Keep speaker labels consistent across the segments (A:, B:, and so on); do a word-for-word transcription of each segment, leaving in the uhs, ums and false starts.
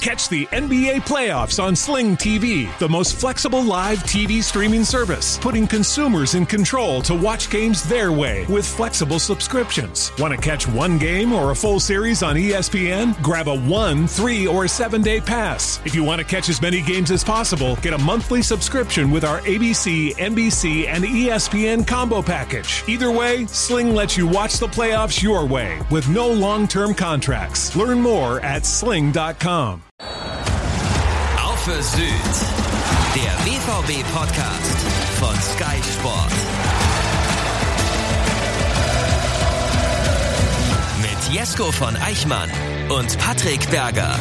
A: Catch the N B A playoffs on Sling T V, the most flexible live T V streaming service, putting consumers in control to watch games their way with flexible subscriptions. Want to catch one game or a full series on E S P N? Grab a one, three, or seven-day pass. If you want to catch as many games as possible, get a monthly subscription with our A B C, N B C, and E S P N combo package. Either way, Sling lets you watch the playoffs your way with no long-term contracts. Learn more at sling dot com.
B: Auf für Süd, der B V B-Podcast von Sky Sport. Mit Jesko von Eichmann und Patrick Berger.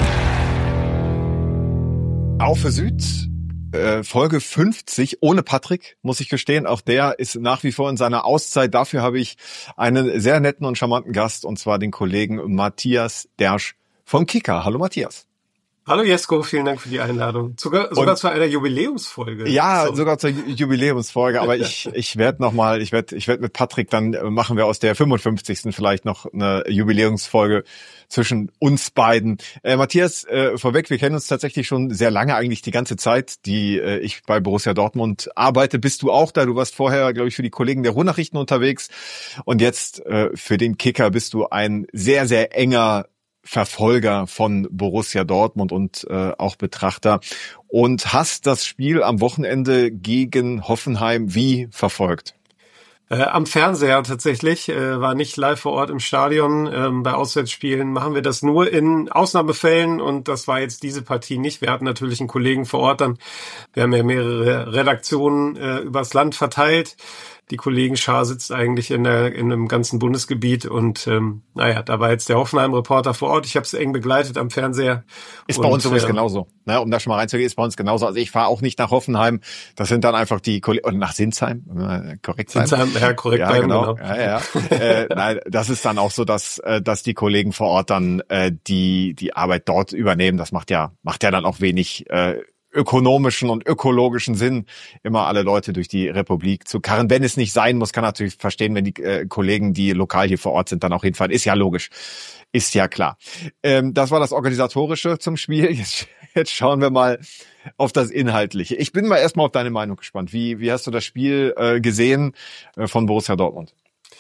C: Auf für Süd, äh, Folge fünfzig, ohne Patrick, muss ich gestehen. Auch der ist nach wie vor in seiner Auszeit. Dafür habe ich einen sehr netten und charmanten Gast, und zwar den Kollegen Matthias Dersch vom Kicker. Hallo Matthias.
D: Hallo Jesko, vielen Dank für die Einladung. Sogar, sogar zu einer Jubiläumsfolge.
C: Ja,
D: so.
C: sogar zur Jubiläumsfolge. Aber ich ich werde noch mal, ich werde ich werde mit Patrick, dann machen wir aus der fünfundfünfzigsten vielleicht noch eine Jubiläumsfolge zwischen uns beiden. Äh, Matthias, äh, vorweg, wir kennen uns tatsächlich schon sehr lange, eigentlich die ganze Zeit, die äh, ich bei Borussia Dortmund arbeite. Bist du auch da? Du warst vorher, glaube ich, für die Kollegen der Ruhrnachrichten unterwegs. Und jetzt äh, für den Kicker bist du ein sehr, sehr enger Verfolger von Borussia Dortmund und äh, auch Betrachter, und hast das Spiel am Wochenende gegen Hoffenheim wie verfolgt?
D: Äh, am Fernseher tatsächlich, äh, war nicht live vor Ort im Stadion. Ähm, bei Auswärtsspielen machen wir das nur in Ausnahmefällen, und das war jetzt diese Partie nicht. Wir hatten natürlich einen Kollegen vor Ort, dann wir haben ja mehrere Redaktionen äh, übers Land verteilt. Die Kollegenschar sitzt eigentlich in der in einem ganzen Bundesgebiet, und ähm, naja, da war jetzt der Hoffenheim-Reporter vor Ort. Ich habe es eng begleitet am Fernseher.
C: Ist
D: und,
C: bei uns übrigens
D: äh,
C: genauso. Ne, um da schon mal reinzugehen, ist bei uns genauso. Also ich fahre auch nicht nach Hoffenheim. Das sind dann einfach die Kollegen, oder nach Sinsheim, äh, korrekt sein.
D: Sinsheim, ja, korrekt
C: ja,
D: bleiben,
C: genau.
D: genau.
C: Ja, ja. äh, nein, das ist dann auch so, dass äh, dass die Kollegen vor Ort dann äh, die die Arbeit dort übernehmen. Das macht ja macht ja dann auch wenig äh, ökonomischen und ökologischen Sinn, immer alle Leute durch die Republik zu karren. Wenn es nicht sein muss, kann natürlich verstehen, wenn die äh, Kollegen, die lokal hier vor Ort sind, dann auch hinfahren. Ist ja logisch. Ist ja klar. Ähm, das war das Organisatorische zum Spiel. Jetzt, jetzt schauen wir mal auf das Inhaltliche. Ich bin mal erstmal auf deine Meinung gespannt. Wie, wie hast du das Spiel äh, gesehen äh, von Borussia Dortmund?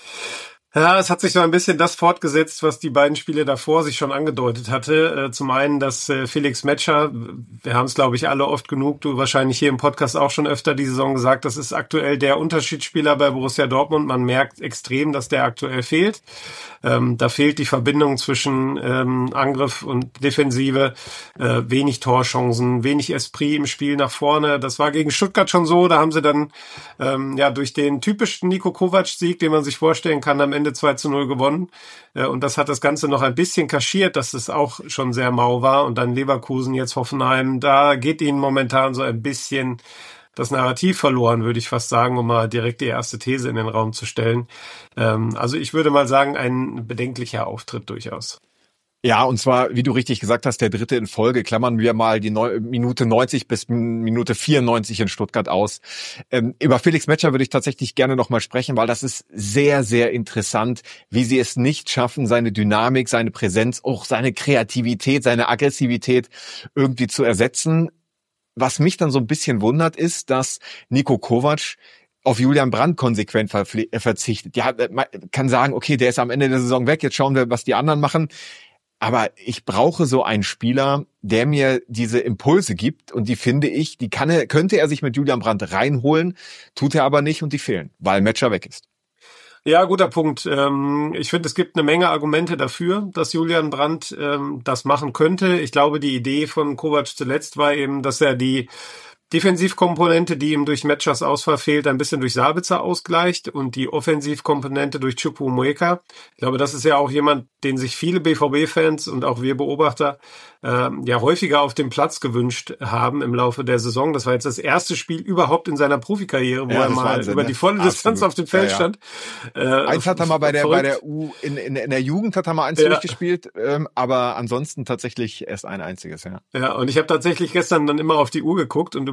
D: Ja, es hat sich so ein bisschen das fortgesetzt, was die beiden Spiele davor sich schon angedeutet hatte. Äh, zum einen, dass äh, Felix Metscher, wir haben es glaube ich alle oft genug, du wahrscheinlich hier im Podcast auch schon öfter die Saison gesagt, das ist aktuell der Unterschiedsspieler bei Borussia Dortmund. Man merkt extrem, dass der aktuell fehlt. Ähm, da fehlt die Verbindung zwischen ähm, Angriff und Defensive, äh, wenig Torchancen, wenig Esprit im Spiel nach vorne. Das war gegen Stuttgart schon so, da haben sie dann ähm, ja durch den typischen Niko Kovac-Sieg, den man sich vorstellen kann, am Ende zwei zu null gewonnen. Äh, und das hat das Ganze noch ein bisschen kaschiert, dass es auch schon sehr mau war. Und dann Leverkusen, jetzt Hoffenheim, da geht ihnen momentan so ein bisschen das Narrativ verloren, würde ich fast sagen, um mal direkt die erste These in den Raum zu stellen. Ähm, also ich würde mal sagen, ein bedenklicher Auftritt durchaus.
C: Ja, und zwar, wie du richtig gesagt hast, der dritte in Folge. Klammern wir mal die Neu- Minute neunzig bis Minute vierundneunzig in Stuttgart aus. Ähm, über Felix Metscher würde ich tatsächlich gerne noch mal sprechen, weil das ist sehr, sehr interessant, wie sie es nicht schaffen, seine Dynamik, seine Präsenz, auch seine Kreativität, seine Aggressivität irgendwie zu ersetzen. Was mich dann so ein bisschen wundert, ist, dass Niko Kovac auf Julian Brandt konsequent verpfle- verzichtet. Ja, man kann sagen, okay, der ist am Ende der Saison weg, jetzt schauen wir, was die anderen machen. Aber ich brauche so einen Spieler, der mir diese Impulse gibt, und die finde ich, die kann er, könnte er sich mit Julian Brandt reinholen, tut er aber nicht, und die fehlen, weil Metscher weg ist.
D: Ja, guter Punkt. Ich finde, es gibt eine Menge Argumente dafür, dass Julian Brandt das machen könnte. Ich glaube, die Idee von Kovac zuletzt war eben, dass er die Defensivkomponente, die ihm durch Metschers Ausfall fehlt, ein bisschen durch Sabitzer ausgleicht, und die Offensivkomponente durch Chukwuemeka. Ich glaube, das ist ja auch jemand, den sich viele B V B-Fans und auch wir Beobachter äh, ja häufiger auf dem Platz gewünscht haben im Laufe der Saison. Das war jetzt das erste Spiel überhaupt in seiner Profikarriere, wo
C: ja,
D: er mal
C: Wahnsinn,
D: über
C: ne?
D: die volle
C: Absolut.
D: Distanz auf dem Feld
C: ja, ja.
D: stand. Äh,
C: eins hat er mal bei der
D: verrückt.
C: bei der U in, in in der Jugend hat er mal eins
D: ja.
C: durchgespielt, ähm, aber ansonsten tatsächlich erst ein einziges, ja.
D: Ja, und ich habe tatsächlich gestern dann immer auf die Uhr geguckt und über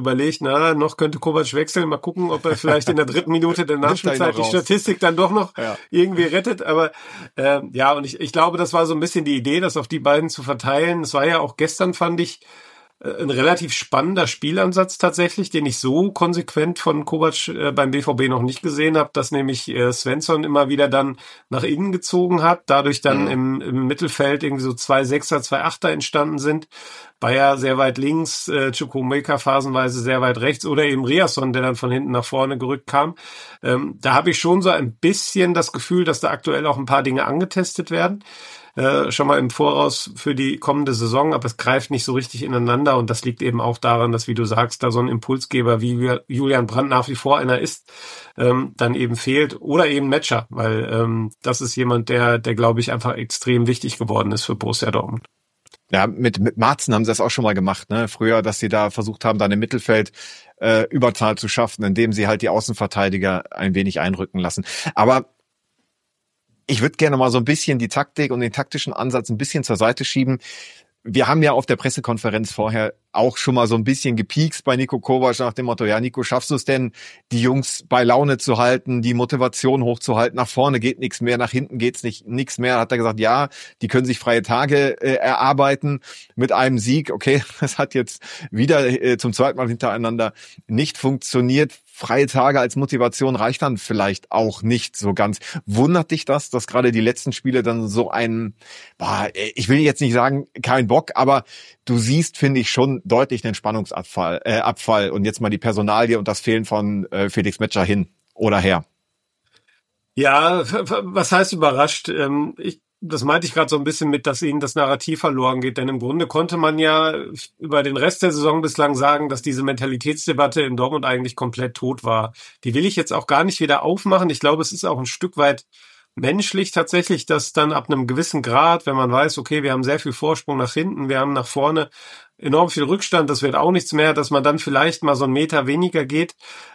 D: überlegt, na, noch könnte Kovac wechseln, mal gucken, ob er vielleicht in der dritten Minute der Nachspielzeit die Statistik dann doch noch ja. irgendwie rettet. Aber äh, ja, und ich, ich glaube, das war so ein bisschen die Idee, das auf die beiden zu verteilen. Es war ja auch gestern, fand ich, ein relativ spannender Spielansatz tatsächlich, den ich so konsequent von Kovac äh, beim B V B noch nicht gesehen habe, dass nämlich äh, Svensson immer wieder dann nach innen gezogen hat, dadurch dann mhm. im, im Mittelfeld irgendwie so zwei Sechser, zwei Achter entstanden sind. Bayer sehr weit links, äh, Chukwuemeka phasenweise sehr weit rechts oder eben Riasson, der dann von hinten nach vorne gerückt kam. Ähm, da habe ich schon so ein bisschen das Gefühl, dass da aktuell auch ein paar Dinge angetestet werden. Äh, schon mal im Voraus für die kommende Saison, aber es greift nicht so richtig ineinander und das liegt eben auch daran, dass, wie du sagst, da so ein Impulsgeber wie Julian Brandt nach wie vor einer ist, ähm, dann eben fehlt oder eben Metscher, weil ähm, das ist jemand, der, der glaube ich einfach extrem wichtig geworden ist für Borussia Dortmund.
C: Ja, mit, mit Marzen haben sie das auch schon mal gemacht, ne? Früher, dass sie da versucht haben, dann im Mittelfeld äh, Überzahl zu schaffen, indem sie halt die Außenverteidiger ein wenig einrücken lassen. Aber ich würde gerne mal so ein bisschen die Taktik und den taktischen Ansatz ein bisschen zur Seite schieben. Wir haben ja auf der Pressekonferenz vorher auch schon mal so ein bisschen gepiekst bei Niko Kovac nach dem Motto, ja Nico, schaffst du es denn, die Jungs bei Laune zu halten, die Motivation hochzuhalten, nach vorne geht nichts mehr, nach hinten geht's nicht nichts mehr. Hat er gesagt, ja, die können sich freie Tage äh, erarbeiten mit einem Sieg. Okay, das hat jetzt wieder äh, zum zweiten Mal hintereinander nicht funktioniert. Freie Tage als Motivation reicht dann vielleicht auch nicht so ganz. Wundert dich das, dass gerade die letzten Spiele dann so ein, boah, ich will jetzt nicht sagen, kein Bock, aber du siehst, finde ich, schon deutlich den Spannungsabfall äh, Abfall und jetzt mal die Personalie und das Fehlen von äh, Felix Metscher hin oder her.
D: Ja, was heißt überrascht? Ähm, ich Das meinte ich gerade so ein bisschen mit, dass ihnen das Narrativ verloren geht. Denn im Grunde konnte man ja über den Rest der Saison bislang sagen, dass diese Mentalitätsdebatte in Dortmund eigentlich komplett tot war. Die will ich jetzt auch gar nicht wieder aufmachen. Ich glaube, es ist auch ein Stück weit menschlich tatsächlich, dass dann ab einem gewissen Grad, wenn man weiß, okay, wir haben sehr viel Vorsprung nach hinten, wir haben nach vorne enorm viel Rückstand, das wird auch nichts mehr, dass man dann vielleicht mal so einen Meter weniger geht.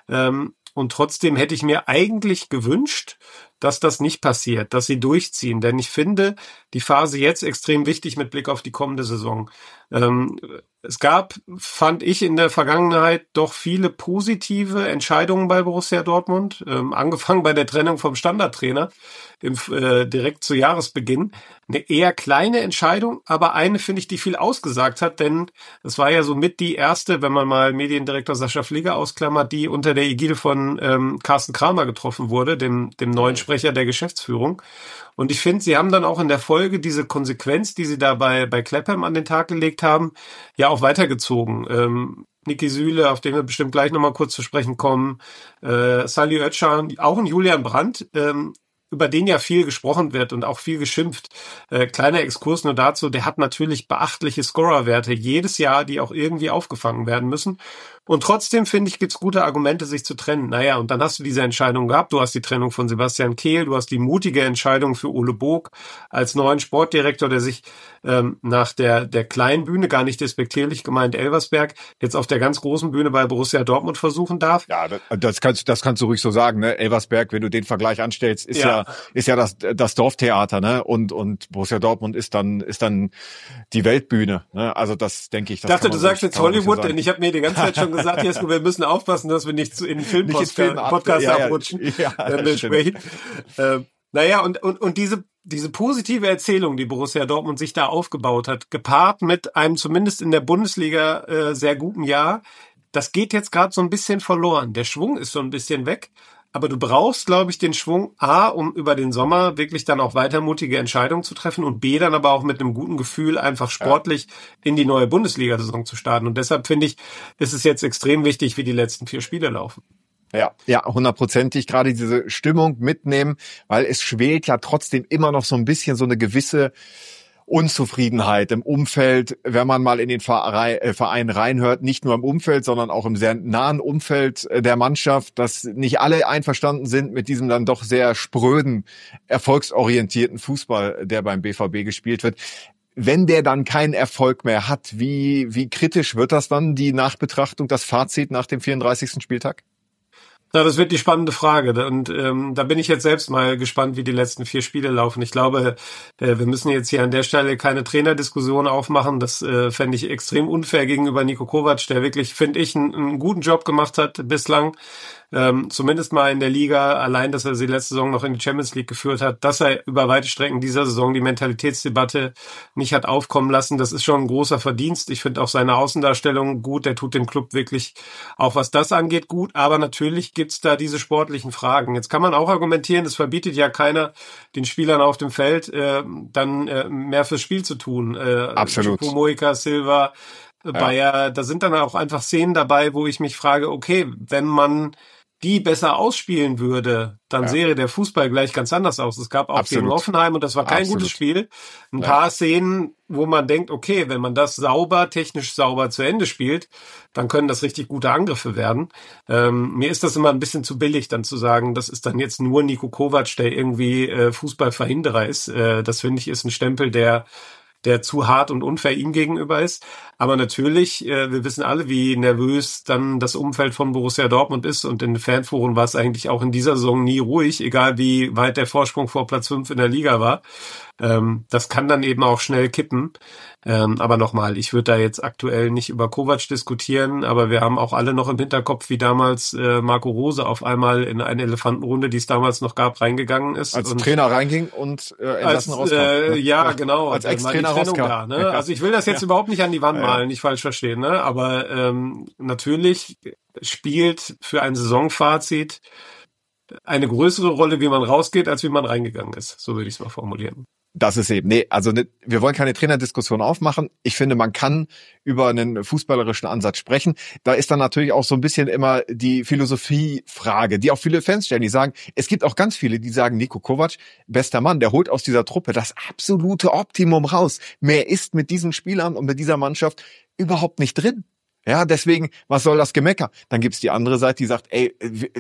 D: Und trotzdem hätte ich mir eigentlich gewünscht, dass das nicht passiert, dass sie durchziehen. Denn ich finde die Phase jetzt extrem wichtig mit Blick auf die kommende Saison. Ähm, es gab, fand ich, in der Vergangenheit doch viele positive Entscheidungen bei Borussia Dortmund, ähm, angefangen bei der Trennung vom Standardtrainer im, äh, direkt zu Jahresbeginn. Eine eher kleine Entscheidung, aber eine, finde ich, die viel ausgesagt hat, denn es war ja somit die erste, wenn man mal Mediendirektor Sascha Fliger ausklammert, die unter der Ägide von ähm, Carsten Kramer getroffen wurde, dem, dem neuen Sprecher der Geschäftsführung. Und ich finde, sie haben dann auch in der Folge diese Konsequenz, die sie da bei, bei Clapham an den Tag gelegt haben, ja auch weitergezogen. Ähm, Niki Süle, auf den wir bestimmt gleich nochmal kurz zu sprechen kommen, äh, Salih Özcan, auch ein Julian Brandt, ähm, über den ja viel gesprochen wird und auch viel geschimpft. Äh, kleiner Exkurs nur dazu, der hat natürlich beachtliche Scorerwerte jedes Jahr, die auch irgendwie aufgefangen werden müssen. Und trotzdem, finde ich, gibt's gute Argumente, sich zu trennen. Naja, und dann hast du diese Entscheidung gehabt. Du hast die Trennung von Sebastian Kehl, du hast die mutige Entscheidung für Ole Bog als neuen Sportdirektor, der sich ähm, nach der der kleinen Bühne, gar nicht despektierlich gemeint, Elversberg, jetzt auf der ganz großen Bühne bei Borussia Dortmund versuchen darf.
C: Ja, das kannst, das kannst du ruhig so sagen, ne? Elversberg, wenn du den Vergleich anstellst, ist ja, ja ist ja das das Dorftheater, ne? Und und Borussia Dortmund ist dann ist dann die Weltbühne, ne? Also das denke ich. Das
D: ich dachte, du sagst jetzt Hollywood, denn ich habe mir die ganze Zeit schon gesagt, Jesko, wir müssen aufpassen, dass wir nicht in den Filmpodcast Film ja, abrutschen, ja, wenn wir sprechen. Ähm, naja, und, und, und diese, diese positive Erzählung, die Borussia Dortmund sich da aufgebaut hat, gepaart mit einem zumindest in der Bundesliga äh, sehr guten Jahr, das geht jetzt gerade so ein bisschen verloren. Der Schwung ist so ein bisschen weg. Aber du brauchst, glaube ich, den Schwung A, um über den Sommer wirklich dann auch weiter mutige Entscheidungen zu treffen und B, dann aber auch mit einem guten Gefühl einfach sportlich ja. in die neue Bundesliga-Saison zu starten. Und deshalb finde ich, ist es jetzt extrem wichtig, wie die letzten vier Spiele laufen.
C: Ja, ja, hundertprozentig gerade diese Stimmung mitnehmen, weil es schwelt ja trotzdem immer noch so ein bisschen so eine gewisse Unzufriedenheit im Umfeld, wenn man mal in den Verein reinhört, nicht nur im Umfeld, sondern auch im sehr nahen Umfeld der Mannschaft, dass nicht alle einverstanden sind mit diesem dann doch sehr spröden, erfolgsorientierten Fußball, der beim B V B gespielt wird. Wenn der dann keinen Erfolg mehr hat, wie, wie kritisch wird das dann, die Nachbetrachtung, das Fazit nach dem vierunddreißigsten Spieltag?
D: Na, das wird die spannende Frage. Und ähm, da bin ich jetzt selbst mal gespannt, wie die letzten vier Spiele laufen. Ich glaube, äh, wir müssen jetzt hier an der Stelle keine Trainerdiskussion aufmachen. Das äh, fände ich extrem unfair gegenüber Niko Kovac, der wirklich, finde ich, einen, einen guten Job gemacht hat bislang. Ähm, zumindest mal in der Liga, allein, dass er sie letzte Saison noch in die Champions League geführt hat, dass er über weite Strecken dieser Saison die Mentalitätsdebatte nicht hat aufkommen lassen, das ist schon ein großer Verdienst. Ich finde auch seine Außendarstellung gut, der tut dem Club wirklich auch was das angeht gut, aber natürlich gibt's da diese sportlichen Fragen. Jetzt kann man auch argumentieren, es verbietet ja keiner den Spielern auf dem Feld äh, dann äh, mehr fürs Spiel zu tun. Äh,
C: Absolut.
D: Choupo-Moting, Silva, äh,
C: Ja.
D: Bayer, da sind dann auch einfach Szenen dabei, wo ich mich frage, okay, wenn man die besser ausspielen würde, dann
C: Ja.
D: sähe der Fußball gleich ganz anders aus. Es gab auch
C: Absolut.
D: gegen Hoffenheim und das war kein
C: Absolut.
D: gutes Spiel. Ein
C: Ja.
D: paar Szenen, wo man denkt, okay, wenn man das sauber, technisch sauber zu Ende spielt, dann können das richtig gute Angriffe werden. Ähm, mir ist das immer ein bisschen zu billig, dann zu sagen, das ist dann jetzt nur Niko Kovac, der irgendwie äh, Fußballverhinderer ist. Äh, das finde ich ist ein Stempel, der der zu hart und unfair ihm gegenüber ist. Aber natürlich, äh, wir wissen alle, wie nervös dann das Umfeld von Borussia Dortmund ist und in den Fanforen war es eigentlich auch in dieser Saison nie ruhig, egal wie weit der Vorsprung vor Platz fünf in der Liga war. Ähm, das kann dann eben auch schnell kippen. Ähm, aber nochmal, ich würde da jetzt aktuell nicht über Kovac diskutieren, aber wir haben auch alle noch im Hinterkopf, wie damals äh, Marco Rose auf einmal in eine Elefantenrunde, die es damals noch gab, reingegangen ist.
C: Als
D: und
C: Trainer reinging und äh, entlassen
D: als,
C: rauskam.
D: äh,
C: ne?
D: ja, genau.
C: Als
D: Also mal die
C: Ex-Trainer
D: Trennung
C: rauskam.
D: da, ne?
C: Ja.
D: Also ich will das jetzt
C: Ja.
D: überhaupt nicht an die Wand
C: Ja.
D: malen, nicht falsch verstehen, ne? Aber ähm, natürlich spielt für ein Saisonfazit eine größere Rolle, wie man rausgeht, als wie man reingegangen ist. So würde ich es mal formulieren.
C: Das ist eben, nee, also ne, wir wollen keine Trainerdiskussion aufmachen. Ich finde, man kann über einen fußballerischen Ansatz sprechen. Da ist dann natürlich auch so ein bisschen immer die Philosophiefrage, die auch viele Fans stellen. Die sagen, es gibt auch ganz viele, die sagen, Niko Kovac, bester Mann, der holt aus dieser Truppe das absolute Optimum raus. Mehr ist mit diesen Spielern und mit dieser Mannschaft überhaupt nicht drin. Ja, deswegen, was soll das Gemecker? Dann gibt's die andere Seite, die sagt, ey,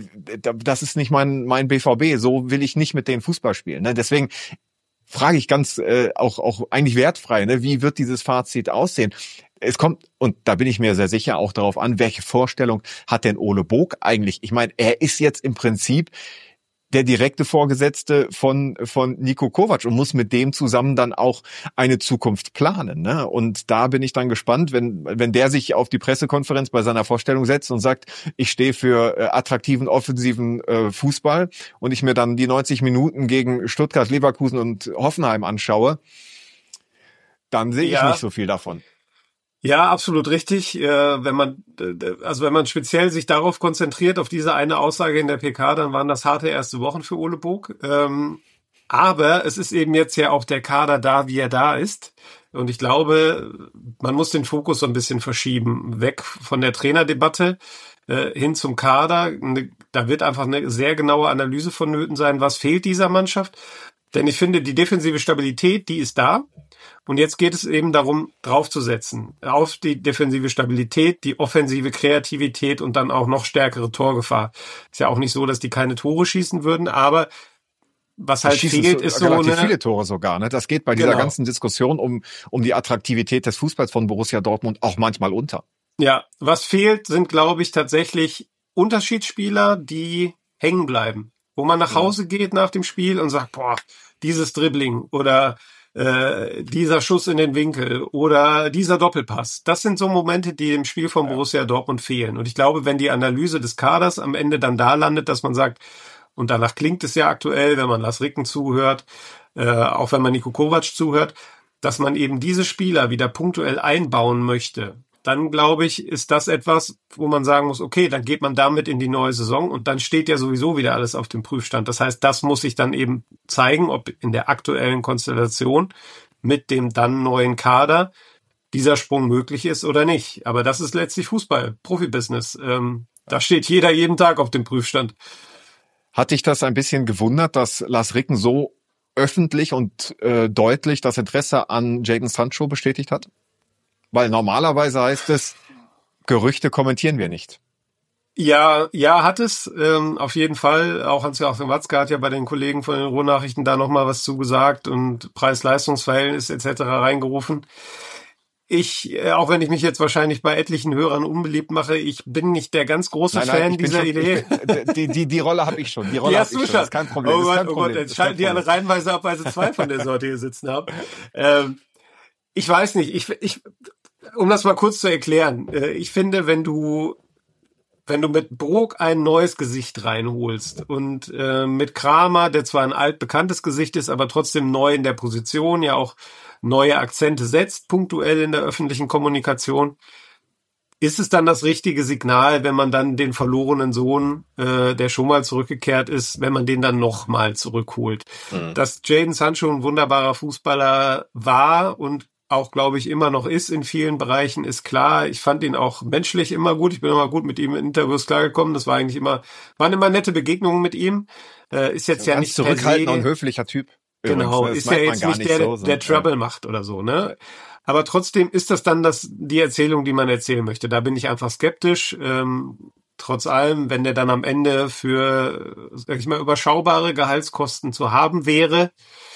C: das ist nicht mein mein B V B, so will ich nicht mit denen Fußball spielen. Ne? Deswegen frage ich ganz äh, auch auch eigentlich wertfrei, ne? Wie wird dieses Fazit aussehen? Es kommt, und da bin ich mir sehr sicher, auch darauf an, welche Vorstellung hat denn Ole Bog eigentlich? Ich meine, er ist jetzt im Prinzip der direkte Vorgesetzte von von Niko Kovac und muss mit dem zusammen dann auch eine Zukunft planen, ne? Und da bin ich dann gespannt, wenn wenn der sich auf die Pressekonferenz bei seiner Vorstellung setzt und sagt, ich stehe für äh, attraktiven offensiven äh, Fußball und ich mir dann die neunzig Minuten gegen Stuttgart, Leverkusen und Hoffenheim anschaue, dann sehe ich
D: Ja.
C: nicht so viel davon.
D: Ja, absolut richtig. Äh, wenn man, äh, also wenn man speziell sich darauf konzentriert, auf diese eine Aussage in der P K, dann waren das harte erste Wochen für Ole Bog. Ähm, aber es ist eben jetzt ja auch der Kader da, wie er da ist. Und ich glaube, man muss den Fokus so ein bisschen verschieben. Weg von der Trainerdebatte äh, hin zum Kader. Ne, da wird einfach eine sehr genaue Analyse vonnöten sein, was fehlt dieser Mannschaft. Denn ich finde, die defensive Stabilität, die ist da. Und jetzt geht es eben darum, draufzusetzen. Auf die defensive Stabilität, die offensive Kreativität und dann auch noch stärkere Torgefahr. Ist ja auch nicht so, dass die keine Tore schießen würden, aber was halt
C: Schießen
D: fehlt, ist so
C: relativ
D: eine...
C: viele Tore sogar. Ne? Das geht bei dieser
D: Genau.
C: ganzen Diskussion um um die Attraktivität des Fußballs von Borussia Dortmund auch manchmal unter.
D: Ja, was fehlt, sind, glaube ich, tatsächlich Unterschiedsspieler, die hängen bleiben. Wo man nach Hause geht nach dem Spiel und sagt, boah, dieses Dribbling oder äh, dieser Schuss in den Winkel oder dieser Doppelpass. Das sind so Momente, die im Spiel von Borussia Dortmund fehlen. Und ich glaube, wenn die Analyse des Kaders am Ende dann da landet, dass man sagt, und danach klingt es ja aktuell, wenn man Lars Ricken zuhört, äh, auch wenn man Niko Kovac zuhört, dass man eben diese Spieler wieder punktuell einbauen möchte, dann glaube ich, ist das etwas, wo man sagen muss, okay, dann geht man damit in die neue Saison und dann steht ja sowieso wieder alles auf dem Prüfstand. Das heißt, das muss sich dann eben zeigen, ob in der aktuellen Konstellation mit dem dann neuen Kader dieser Sprung möglich ist oder nicht. Aber das ist letztlich Fußball, Profibusiness. Ähm, da steht jeder jeden Tag auf dem Prüfstand.
C: Hat dich das ein bisschen gewundert, dass Lars Ricken so öffentlich und äh, deutlich das Interesse an Jadon Sancho bestätigt hat? Weil normalerweise heißt es, Gerüchte kommentieren wir nicht.
D: Ja, ja, hat es, ähm, auf jeden Fall. Auch Hans-Joachim Watzke hat ja bei den Kollegen von den Ruhrnachrichten da nochmal was zugesagt und Preis-Leistungs-Verhältnis et cetera reingerufen. Ich, äh, auch wenn ich mich jetzt wahrscheinlich bei etlichen Hörern unbeliebt mache, ich bin nicht der ganz große
C: nein, nein,
D: Fan dieser
C: schon,
D: Idee.
C: Bin, die, die, die Rolle habe ich schon. Die Rolle
D: die
C: habe
D: hast
C: ich
D: du
C: schon.
D: schon.
C: Das ist kein Problem.
D: Oh Gott,
C: kein
D: oh
C: Problem.
D: Gott, jetzt schalten die alle reihenweise ab, weil sie zwei von der Sorte hier sitzen haben. Ähm, ich weiß nicht, ich, ich, um das mal kurz zu erklären, äh, ich finde, wenn du wenn du mit Brooke ein neues Gesicht reinholst und äh, mit Kramer, der zwar ein altbekanntes Gesicht ist, aber trotzdem neu in der Position, ja auch neue Akzente setzt, punktuell in der öffentlichen Kommunikation, ist es dann das richtige Signal, wenn man dann den verlorenen Sohn, äh, der schon mal zurückgekehrt ist, wenn man den dann nochmal zurückholt. Mhm. Dass Jadon Sancho ein wunderbarer Fußballer war und auch, glaube ich, immer noch ist in vielen Bereichen, ist klar. Ich fand ihn auch menschlich immer gut. Ich bin immer gut mit ihm in Interviews klargekommen. Das war eigentlich immer, waren immer nette Begegnungen mit ihm. Äh, ist jetzt ja, ja nicht
C: zurückhaltender und höflicher Typ.
D: Genau, übrigens, ist ja jetzt nicht, nicht der, so, der Trouble ja. macht oder so, ne? Aber trotzdem ist das dann das, die Erzählung, die man erzählen möchte. Da bin ich einfach skeptisch. Ähm, trotz allem, wenn der dann am Ende für, sag ich mal, überschaubare Gehaltskosten zu haben wäre,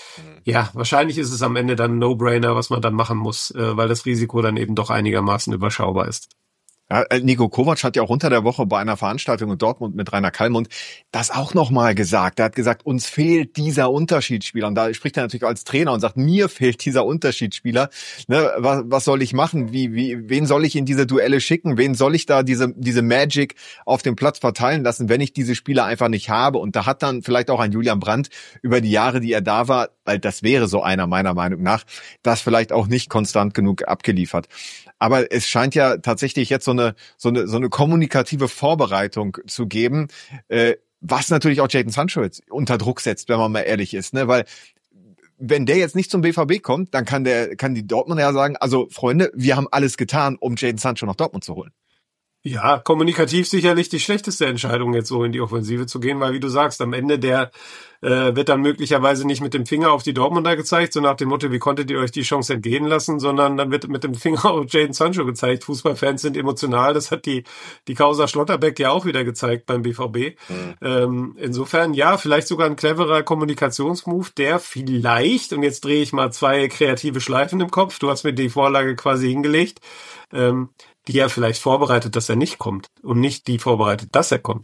D: ja, wahrscheinlich ist es am Ende dann ein No-Brainer, was man dann machen muss, äh, weil das Risiko dann eben doch einigermaßen überschaubar ist.
C: Ja, Niko Kovac hat ja auch unter der Woche bei einer Veranstaltung in Dortmund mit Rainer Kallmund das auch nochmal gesagt. Er hat gesagt, uns fehlt dieser Unterschiedsspieler. Und da spricht er natürlich als Trainer und sagt, mir fehlt dieser Unterschiedsspieler. Ne, was, was soll ich machen? Wie, wie, wen soll ich in diese Duelle schicken? Wen soll ich da diese, diese Magic auf dem Platz verteilen lassen, wenn ich diese Spieler einfach nicht habe? Und da hat dann vielleicht auch ein Julian Brandt über die Jahre, die er da war, weil das wäre so einer meiner Meinung nach, das vielleicht auch nicht konstant genug abgeliefert. Aber es scheint ja tatsächlich jetzt so eine so eine so eine kommunikative Vorbereitung zu geben, äh, was natürlich auch Jadon Sancho jetzt unter Druck setzt, wenn man mal ehrlich ist, ne? Weil wenn der jetzt nicht zum B V B kommt, dann kann der kann die Dortmunder ja sagen, also Freunde, wir haben alles getan, um Jadon Sancho nach Dortmund zu holen.
D: Ja, kommunikativ sicherlich die schlechteste Entscheidung, jetzt so in die Offensive zu gehen, weil wie du sagst, am Ende der äh, wird dann möglicherweise nicht mit dem Finger auf die Dortmunder gezeigt, so nach dem Motto, wie konntet ihr euch die Chance entgehen lassen, sondern dann wird mit dem Finger auf Jadon Sancho gezeigt. Fußballfans sind emotional, das hat die die Causa Schlotterbeck ja auch wieder gezeigt beim B V B. Mhm. Ähm, insofern, ja, vielleicht sogar ein cleverer Kommunikationsmove, der vielleicht, und jetzt drehe ich mal zwei kreative Schleifen im Kopf, du hast mir die Vorlage quasi hingelegt, ähm, die ja vielleicht vorbereitet, dass er nicht kommt und nicht die vorbereitet, dass er kommt.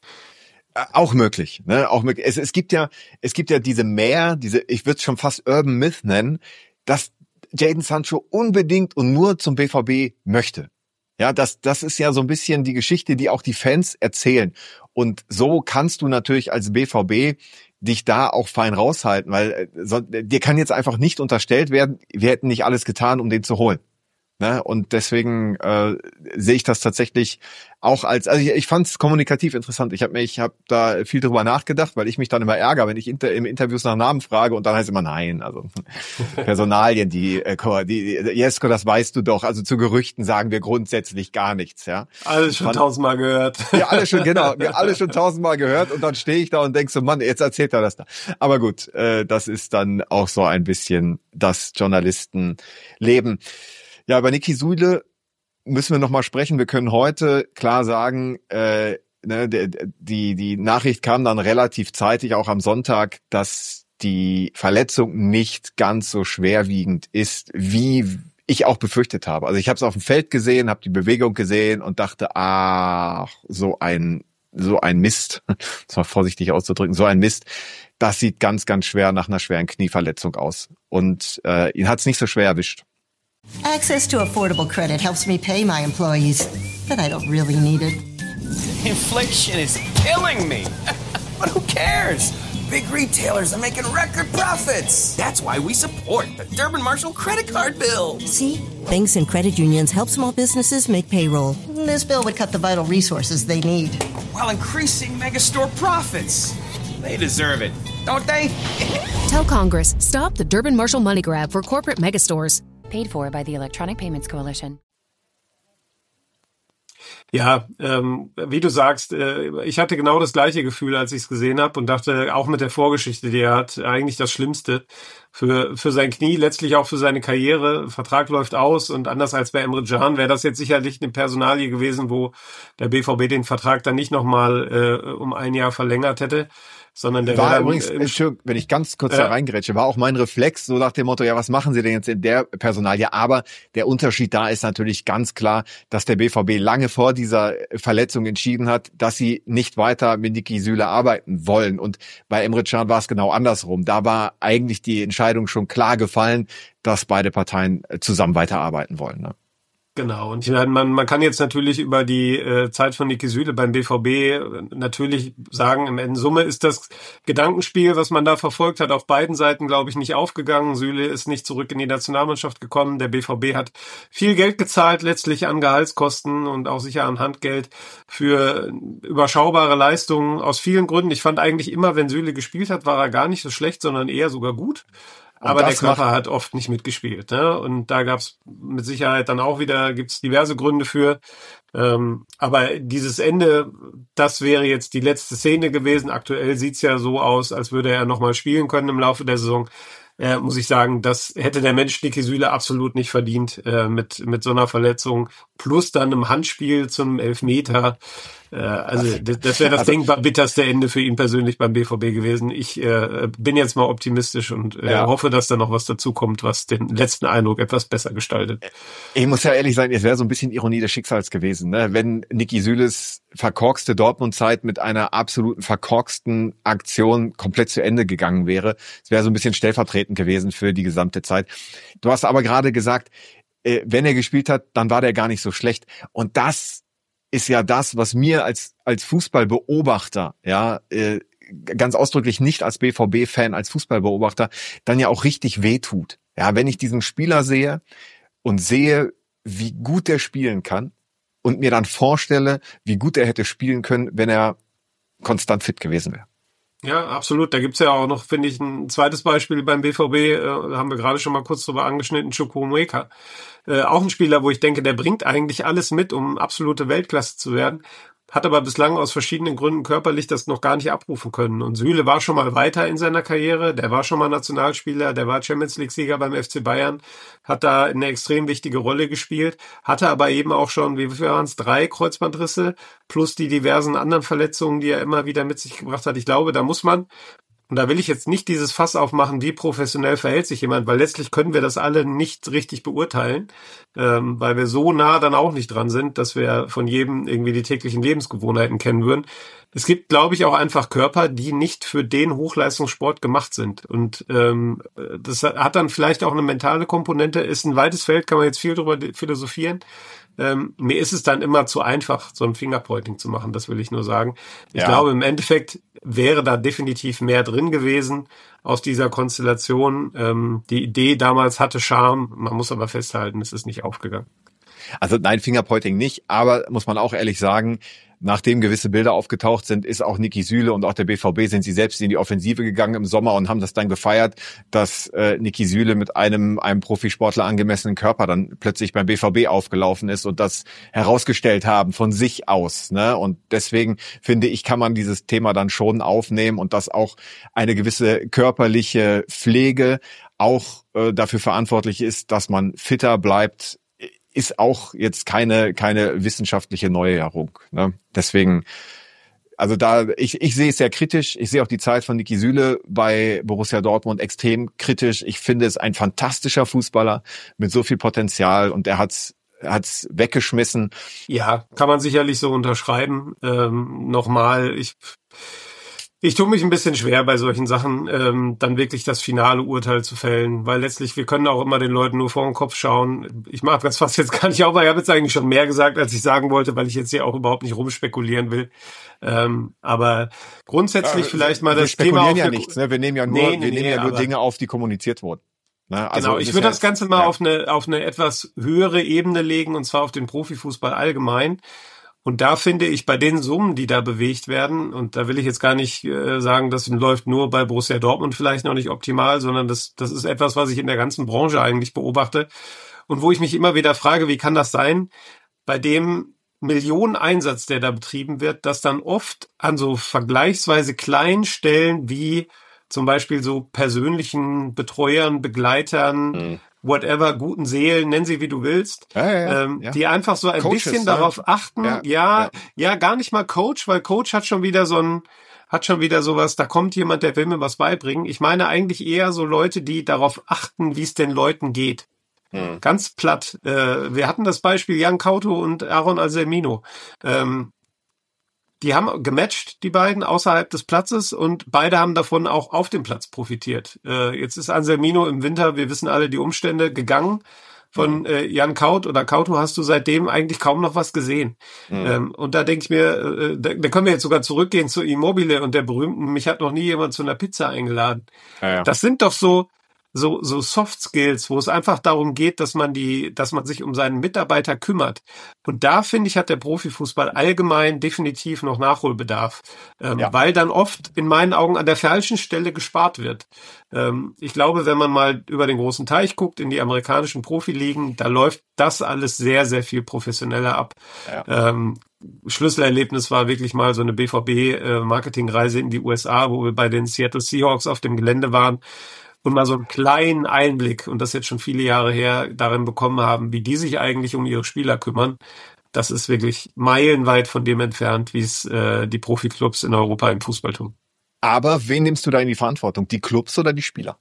C: Auch möglich, ne? Auch möglich. Es, es gibt ja, es gibt ja diese mehr, diese, ich würde es schon fast Urban Myth nennen, dass Jadon Sancho unbedingt und nur zum B V B möchte. Ja, das, das ist ja so ein bisschen die Geschichte, die auch die Fans erzählen. Und so kannst du natürlich als B V B dich da auch fein raushalten, weil so, dir kann jetzt einfach nicht unterstellt werden, wir hätten nicht alles getan, um den zu holen. Ne? Und deswegen äh, sehe ich das tatsächlich auch als, also ich, ich fand es kommunikativ interessant. Ich habe mir, ich habe da viel drüber nachgedacht, weil ich mich dann immer ärgere, wenn ich inter, im Interviews nach Namen frage und dann heißt immer nein. Also Personalien, die, äh, die Jesko, das weißt du doch. Also zu Gerüchten sagen wir grundsätzlich gar nichts. Ja,
D: alles schon tausendmal gehört.
C: Ja, alles schon genau, alles schon tausendmal gehört. Und dann stehe ich da und denk so, Mann, jetzt erzählt er das da. Aber gut, äh, das ist dann auch so ein bisschen das Journalistenleben. Ja, über Niki Süle müssen wir noch mal sprechen. Wir können heute klar sagen, äh, ne, die die Nachricht kam dann relativ zeitig, auch am Sonntag, dass die Verletzung nicht ganz so schwerwiegend ist, wie ich auch befürchtet habe. Also ich habe es auf dem Feld gesehen, habe die Bewegung gesehen und dachte, ach, so ein so ein Mist, das war vorsichtig auszudrücken, so ein Mist. Das sieht ganz, ganz schwer nach einer schweren Knieverletzung aus. Und äh, ihn hat es nicht so schwer erwischt.
E: Access to affordable credit helps me pay my employees, but I don't really need it.
F: Inflation is killing me. But who cares? Big retailers are making record profits. That's why we support the Durbin Marshall credit card bill.
E: See? Banks and credit unions help small businesses make payroll. This bill would cut the vital resources they need.
F: While increasing megastore profits. They deserve it, don't they?
G: Tell Congress, stop the Durbin Marshall money grab for corporate megastores.
H: Paid for by the Electronic Payments Coalition.
D: Ja, ähm, wie du sagst, äh, ich hatte genau das gleiche Gefühl, als ich es gesehen habe und dachte, auch mit der Vorgeschichte, die er hat, eigentlich das Schlimmste für für sein Knie, letztlich auch für seine Karriere. Vertrag läuft aus und anders als bei Emre Can wäre das jetzt sicherlich eine Personalie gewesen, wo der B V B den Vertrag dann nicht nochmal äh, um ein Jahr verlängert hätte. sondern der
C: war
D: wäre
C: übrigens,
D: im,
C: Entschuldigung, wenn ich ganz kurz
D: ja.
C: da reingrätsche, war auch mein Reflex, so nach dem Motto, ja, was machen Sie denn jetzt in der Personalie? Aber der Unterschied da ist natürlich ganz klar, dass der B V B lange vor dieser Verletzung entschieden hat, dass sie nicht weiter mit Niki Süle arbeiten wollen. Und bei Emre Can war es genau andersrum. Da war eigentlich die Entscheidung schon klar gefallen, dass beide Parteien zusammen weiterarbeiten wollen. Ne?
D: Genau, und ich meine, man, man kann jetzt natürlich über die äh, Zeit von Niki Süle beim B V B äh, natürlich sagen, in Summe ist das Gedankenspiel, was man da verfolgt hat, auf beiden Seiten, glaube ich, nicht aufgegangen. Süle ist nicht zurück in die Nationalmannschaft gekommen. Der B V B hat viel Geld gezahlt, letztlich an Gehaltskosten und auch sicher an Handgeld für überschaubare Leistungen aus vielen Gründen. Ich fand eigentlich immer, wenn Süle gespielt hat, war er gar nicht so schlecht, sondern eher sogar gut. Und aber der Körper hat oft nicht mitgespielt, ne? Und da gab's mit Sicherheit dann auch wieder, gibt's diverse Gründe für. Ähm, aber dieses Ende, das wäre jetzt die letzte Szene gewesen. Aktuell sieht's ja so aus, als würde er nochmal spielen können im Laufe der Saison. Äh, muss ich sagen, das hätte der Mensch Niki Süle absolut nicht verdient, äh, mit mit so einer Verletzung. Plus dann einem Handspiel zum Elfmeter. Äh, also das, das wäre das also, denkbar bitterste Ende für ihn persönlich beim B V B gewesen. Ich äh, bin jetzt mal optimistisch und äh, ja. hoffe, dass da noch was dazu kommt, was den letzten Eindruck etwas besser gestaltet.
C: Ich muss ja ehrlich sagen, es wäre so ein bisschen Ironie des Schicksals gewesen, ne? Wenn Niki Süles verkorkste Dortmund-Zeit mit einer absoluten verkorksten Aktion komplett zu Ende gegangen wäre. Es wäre so ein bisschen stellvertretend gewesen für die gesamte Zeit. Du hast aber gerade gesagt, äh, wenn er gespielt hat, dann war der gar nicht so schlecht. Und das ist ja das, was mir als als Fußballbeobachter, ja, äh, ganz ausdrücklich nicht als B V B-Fan, als Fußballbeobachter, dann ja auch richtig wehtut. Ja, wenn ich diesen Spieler sehe und sehe, wie gut der spielen kann und mir dann vorstelle, wie gut er hätte spielen können, wenn er konstant fit gewesen wäre.
D: Ja, absolut. Da gibt's ja auch noch, finde ich, ein zweites Beispiel beim B V B, äh, haben wir gerade schon mal kurz drüber angeschnitten, Chukwuemeka. Äh, auch ein Spieler, wo ich denke, der bringt eigentlich alles mit, um absolute Weltklasse zu werden, hat aber bislang aus verschiedenen Gründen körperlich das noch gar nicht abrufen können. Und Süle war schon mal weiter in seiner Karriere, der war schon mal Nationalspieler, der war Champions-League-Sieger beim F C Bayern, hat da eine extrem wichtige Rolle gespielt, hatte aber eben auch schon, wie viel waren es, drei Kreuzbandrisse, plus die diversen anderen Verletzungen, die er immer wieder mit sich gebracht hat. Ich glaube, da muss man, und da will ich jetzt nicht dieses Fass aufmachen, wie professionell verhält sich jemand, weil letztlich können wir das alle nicht richtig beurteilen, ähm, weil wir so nah dann auch nicht dran sind, dass wir von jedem irgendwie die täglichen Lebensgewohnheiten kennen würden. Es gibt, glaube ich, auch einfach Körper, die nicht für den Hochleistungssport gemacht sind. Und ähm, das hat dann vielleicht auch eine mentale Komponente, ist ein weites Feld, kann man jetzt viel drüber philosophieren. Ähm, mir ist es dann immer zu einfach, so ein Fingerpointing zu machen, das will ich nur sagen. Ich ja. glaube, im Endeffekt wäre da definitiv mehr drin gewesen aus dieser Konstellation. Ähm, die Idee damals hatte Charme, man muss aber festhalten, es ist nicht aufgegangen.
C: Also nein, Fingerpointing nicht, aber muss man auch ehrlich sagen, nachdem gewisse Bilder aufgetaucht sind, ist auch Niki Süle und auch der B V B sind sie selbst in die Offensive gegangen im Sommer und haben das dann gefeiert, dass äh, Niki Süle mit einem einem Profisportler angemessenen Körper dann plötzlich beim B V B aufgelaufen ist und das herausgestellt haben von sich aus, ne? Und deswegen finde ich, kann man dieses Thema dann schon aufnehmen und dass auch eine gewisse körperliche Pflege auch äh, dafür verantwortlich ist, dass man fitter bleibt, ist auch jetzt keine keine wissenschaftliche Neuerung. Ne? Deswegen, also da ich ich sehe es sehr kritisch. Ich sehe auch die Zeit von Niki Süle bei Borussia Dortmund extrem kritisch. Ich finde es ein fantastischer Fußballer mit so viel Potenzial und er hat's hat's weggeschmissen.
D: Ja, kann man sicherlich so unterschreiben. Ähm, nochmal, ich Ich tue mich ein bisschen schwer bei solchen Sachen, ähm, dann wirklich das finale Urteil zu fällen, weil letztlich, wir können auch immer den Leuten nur vor den Kopf schauen. Ich mag das fast jetzt gar nicht auf, weil ich habe jetzt eigentlich schon mehr gesagt, als ich sagen wollte, weil ich jetzt hier auch überhaupt nicht rumspekulieren will. Ähm, aber grundsätzlich ja, vielleicht mal das Thema...
C: Wir spekulieren ja nichts, ne? Wir nehmen ja nur, nee, nee, wir nehmen nee, ja nur Dinge auf, die kommuniziert wurden. Ne? Also
D: genau, ich würde das Ganze mal ja. auf eine auf eine etwas höhere Ebene legen, und zwar auf den Profifußball allgemein. Und da finde ich, bei den Summen, die da bewegt werden, und da will ich jetzt gar nicht äh, sagen, das läuft nur bei Borussia Dortmund vielleicht noch nicht optimal, sondern das das ist etwas, was ich in der ganzen Branche eigentlich beobachte und wo ich mich immer wieder frage, wie kann das sein, bei dem Millioneneinsatz, der da betrieben wird, dass dann oft an so vergleichsweise kleinen Stellen wie zum Beispiel so persönlichen Betreuern, Begleitern, mhm. whatever, guten Seelen, nenn sie wie du willst, ja, ja, ja. Ähm, ja. die einfach so ein Coaches, bisschen ja. darauf achten, ja, ja, ja, ja, gar nicht mal Coach, weil Coach hat schon wieder so ein hat schon wieder sowas, da kommt jemand, der will mir was beibringen. Ich meine eigentlich eher so Leute, die darauf achten, wie es den Leuten geht. Hm. Ganz platt. Äh, wir hatten das Beispiel Jan Kauto und Aaron Anselmino. Ähm, die haben gematcht, die beiden, außerhalb des Platzes, und beide haben davon auch auf dem Platz profitiert. Äh, jetzt ist Anselmino im Winter, wir wissen alle die Umstände, gegangen. Von äh, Jan Kaut oder Kauto hast du seitdem eigentlich kaum noch was gesehen. Mhm. Ähm, und da denke ich mir, äh, da, da können wir jetzt sogar zurückgehen zu Immobile und der berühmten, mich hat noch nie jemand zu einer Pizza eingeladen. Ja, ja. Das sind doch so so so Soft Skills, wo es einfach darum geht, dass man die, dass man sich um seinen Mitarbeiter kümmert. Und da, finde ich, hat der Profifußball allgemein definitiv noch Nachholbedarf, ähm, ja. weil dann oft in meinen Augen an der falschen Stelle gespart wird. Ähm, ich glaube, wenn man mal über den großen Teich guckt, in die amerikanischen Profiligen, da läuft das alles sehr, sehr viel professioneller ab. Ja. Ähm, Schlüsselerlebnis war wirklich mal so eine B V B-Marketingreise in die U S A, wo wir bei den Seattle Seahawks auf dem Gelände waren und mal so einen kleinen Einblick, und das jetzt schon viele Jahre her, darin bekommen haben, wie die sich eigentlich um ihre Spieler kümmern. Das ist wirklich meilenweit von dem entfernt, wie es äh, die Profiklubs in Europa im Fußball tun.
C: Aber wen nimmst du da in die Verantwortung? Die Clubs oder die Spieler?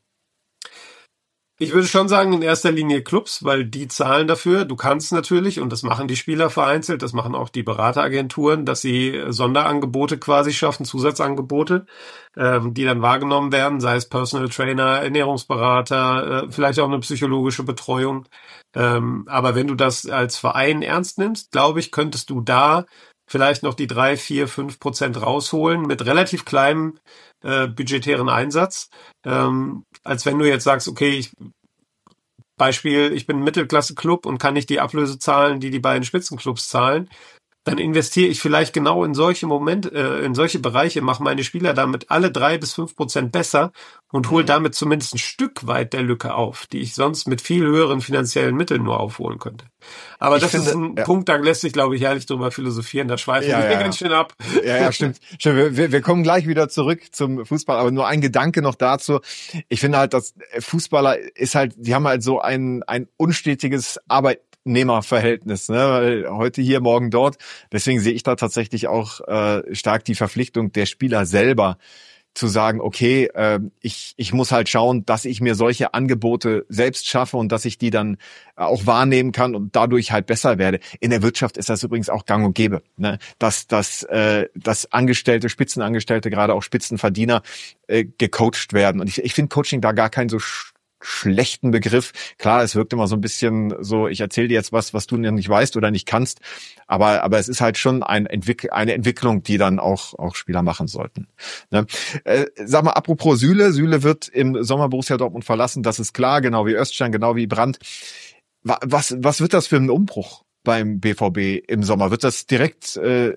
D: Ich würde schon sagen, in erster Linie Clubs, weil die zahlen dafür. Du kannst natürlich, und das machen die Spieler vereinzelt, das machen auch die Berateragenturen, dass sie Sonderangebote quasi schaffen, Zusatzangebote, ähm, die dann wahrgenommen werden, sei es Personal Trainer, Ernährungsberater, äh, vielleicht auch eine psychologische Betreuung. Ähm, aber wenn du das als Verein ernst nimmst, glaube ich, könntest du da vielleicht noch die drei, vier, fünf Prozent rausholen mit relativ kleinem äh, budgetären Einsatz, ähm, als wenn du jetzt sagst, okay, ich, Beispiel, ich bin ein Mittelklasse-Club und kann nicht die Ablöse zahlen, die die beiden Spitzenclubs zahlen, dann investiere ich vielleicht genau in solche Momente, äh, in solche Bereiche, mache meine Spieler damit alle drei bis fünf Prozent besser und hole damit zumindest ein Stück weit der Lücke auf, die ich sonst mit viel höheren finanziellen Mitteln nur aufholen könnte. Aber ich das finde, ist ein ja. Punkt, da lässt sich, glaube ich, herrlich drüber philosophieren, da schweifen ja, wir ja, ganz schön ab.
C: Ja, ja, stimmt. stimmt. Wir, wir kommen gleich wieder zurück zum Fußball, aber nur ein Gedanke noch dazu. Ich finde halt, dass Fußballer ist halt, die haben halt so ein, ein unstetiges Arbeit Nehmerverhältnis, ne? Weil heute hier, morgen dort. Deswegen sehe ich da tatsächlich auch äh, stark die Verpflichtung der Spieler selber, zu sagen, okay, äh, ich ich muss halt schauen, dass ich mir solche Angebote selbst schaffe und dass ich die dann auch wahrnehmen kann und dadurch halt besser werde. In der Wirtschaft ist das übrigens auch gang und gäbe, ne? Dass dass äh, dass Angestellte, Spitzenangestellte, gerade auch Spitzenverdiener äh, gecoacht werden. Und ich ich finde Coaching da gar kein so sch- schlechten Begriff. Klar, es wirkt immer so ein bisschen so, ich erzähle dir jetzt was, was du nicht weißt oder nicht kannst, aber aber es ist halt schon ein Entwick- eine Entwicklung, die dann auch auch Spieler machen sollten. Ne? Äh, sag mal, apropos Süle, Süle wird im Sommer Borussia Dortmund verlassen, das ist klar, genau wie Özcan, genau wie Brandt. Was was wird das für ein Umbruch beim B V B im Sommer? Wird das direkt äh,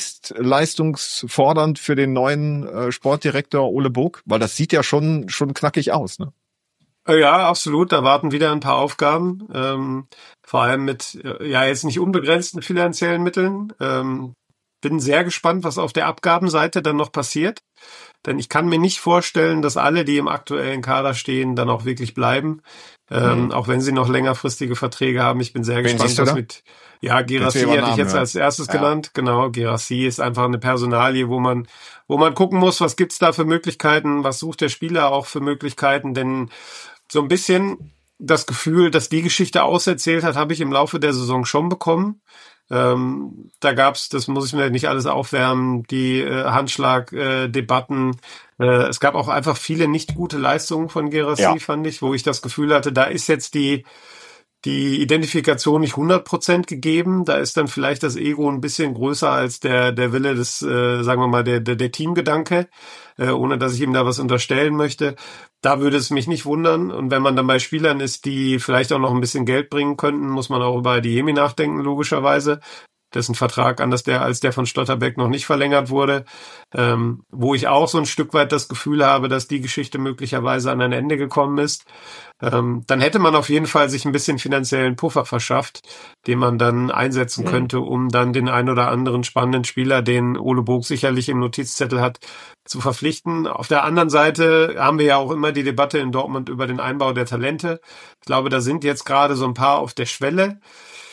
C: höchstleistungsfordernd für den neuen äh, Sportdirektor Ole Bog? Weil das sieht ja schon schon knackig aus, ne?
D: Ja, absolut. Da warten wieder ein paar Aufgaben, ähm, vor allem mit ja jetzt nicht unbegrenzten finanziellen Mitteln. Ähm, bin sehr gespannt, was auf der Abgabenseite dann noch passiert, denn ich kann mir nicht vorstellen, dass alle, die im aktuellen Kader stehen, dann auch wirklich bleiben, ähm, mhm. auch wenn sie noch längerfristige Verträge haben. Ich bin sehr
C: Wen
D: gespannt, was mit ja Guirassy hätte ich jetzt
C: ja.
D: als erstes
C: ja.
D: genannt. Genau, Guirassy ist einfach eine Personalie, wo man wo man gucken muss, was gibt's da für Möglichkeiten, was sucht der Spieler auch für Möglichkeiten, denn so ein bisschen das Gefühl, dass die Geschichte auserzählt hat, habe ich im Laufe der Saison schon bekommen. Ähm, da gab's, das muss ich mir nicht alles aufwärmen, die äh, Handschlag-Debatten. Äh, äh, es gab auch einfach viele nicht gute Leistungen von Guirassy, ja. fand ich, wo ich das Gefühl hatte, da ist jetzt die die Identifikation nicht hundert Prozent gegeben. Da ist dann vielleicht das Ego ein bisschen größer als der der Wille des, äh, sagen wir mal, der der, der Teamgedanke, äh, ohne dass ich ihm da was unterstellen möchte. Da würde es mich nicht wundern. Und wenn man dann bei Spielern ist, die vielleicht auch noch ein bisschen Geld bringen könnten, muss man auch über Adeyemi nachdenken, logischerweise. Dessen Vertrag anders der als der von Schlotterbeck noch nicht verlängert wurde, ähm, wo ich auch so ein Stück weit das Gefühl habe, dass die Geschichte möglicherweise an ein Ende gekommen ist. Ähm, dann hätte man auf jeden Fall sich ein bisschen finanziellen Puffer verschafft, den man dann einsetzen mhm. könnte, um dann den ein oder anderen spannenden Spieler, den Ole Bog sicherlich im Notizzettel hat, zu verpflichten. Auf der anderen Seite haben wir ja auch immer die Debatte in Dortmund über den Einbau der Talente. Ich glaube, da sind jetzt gerade so ein paar auf der Schwelle.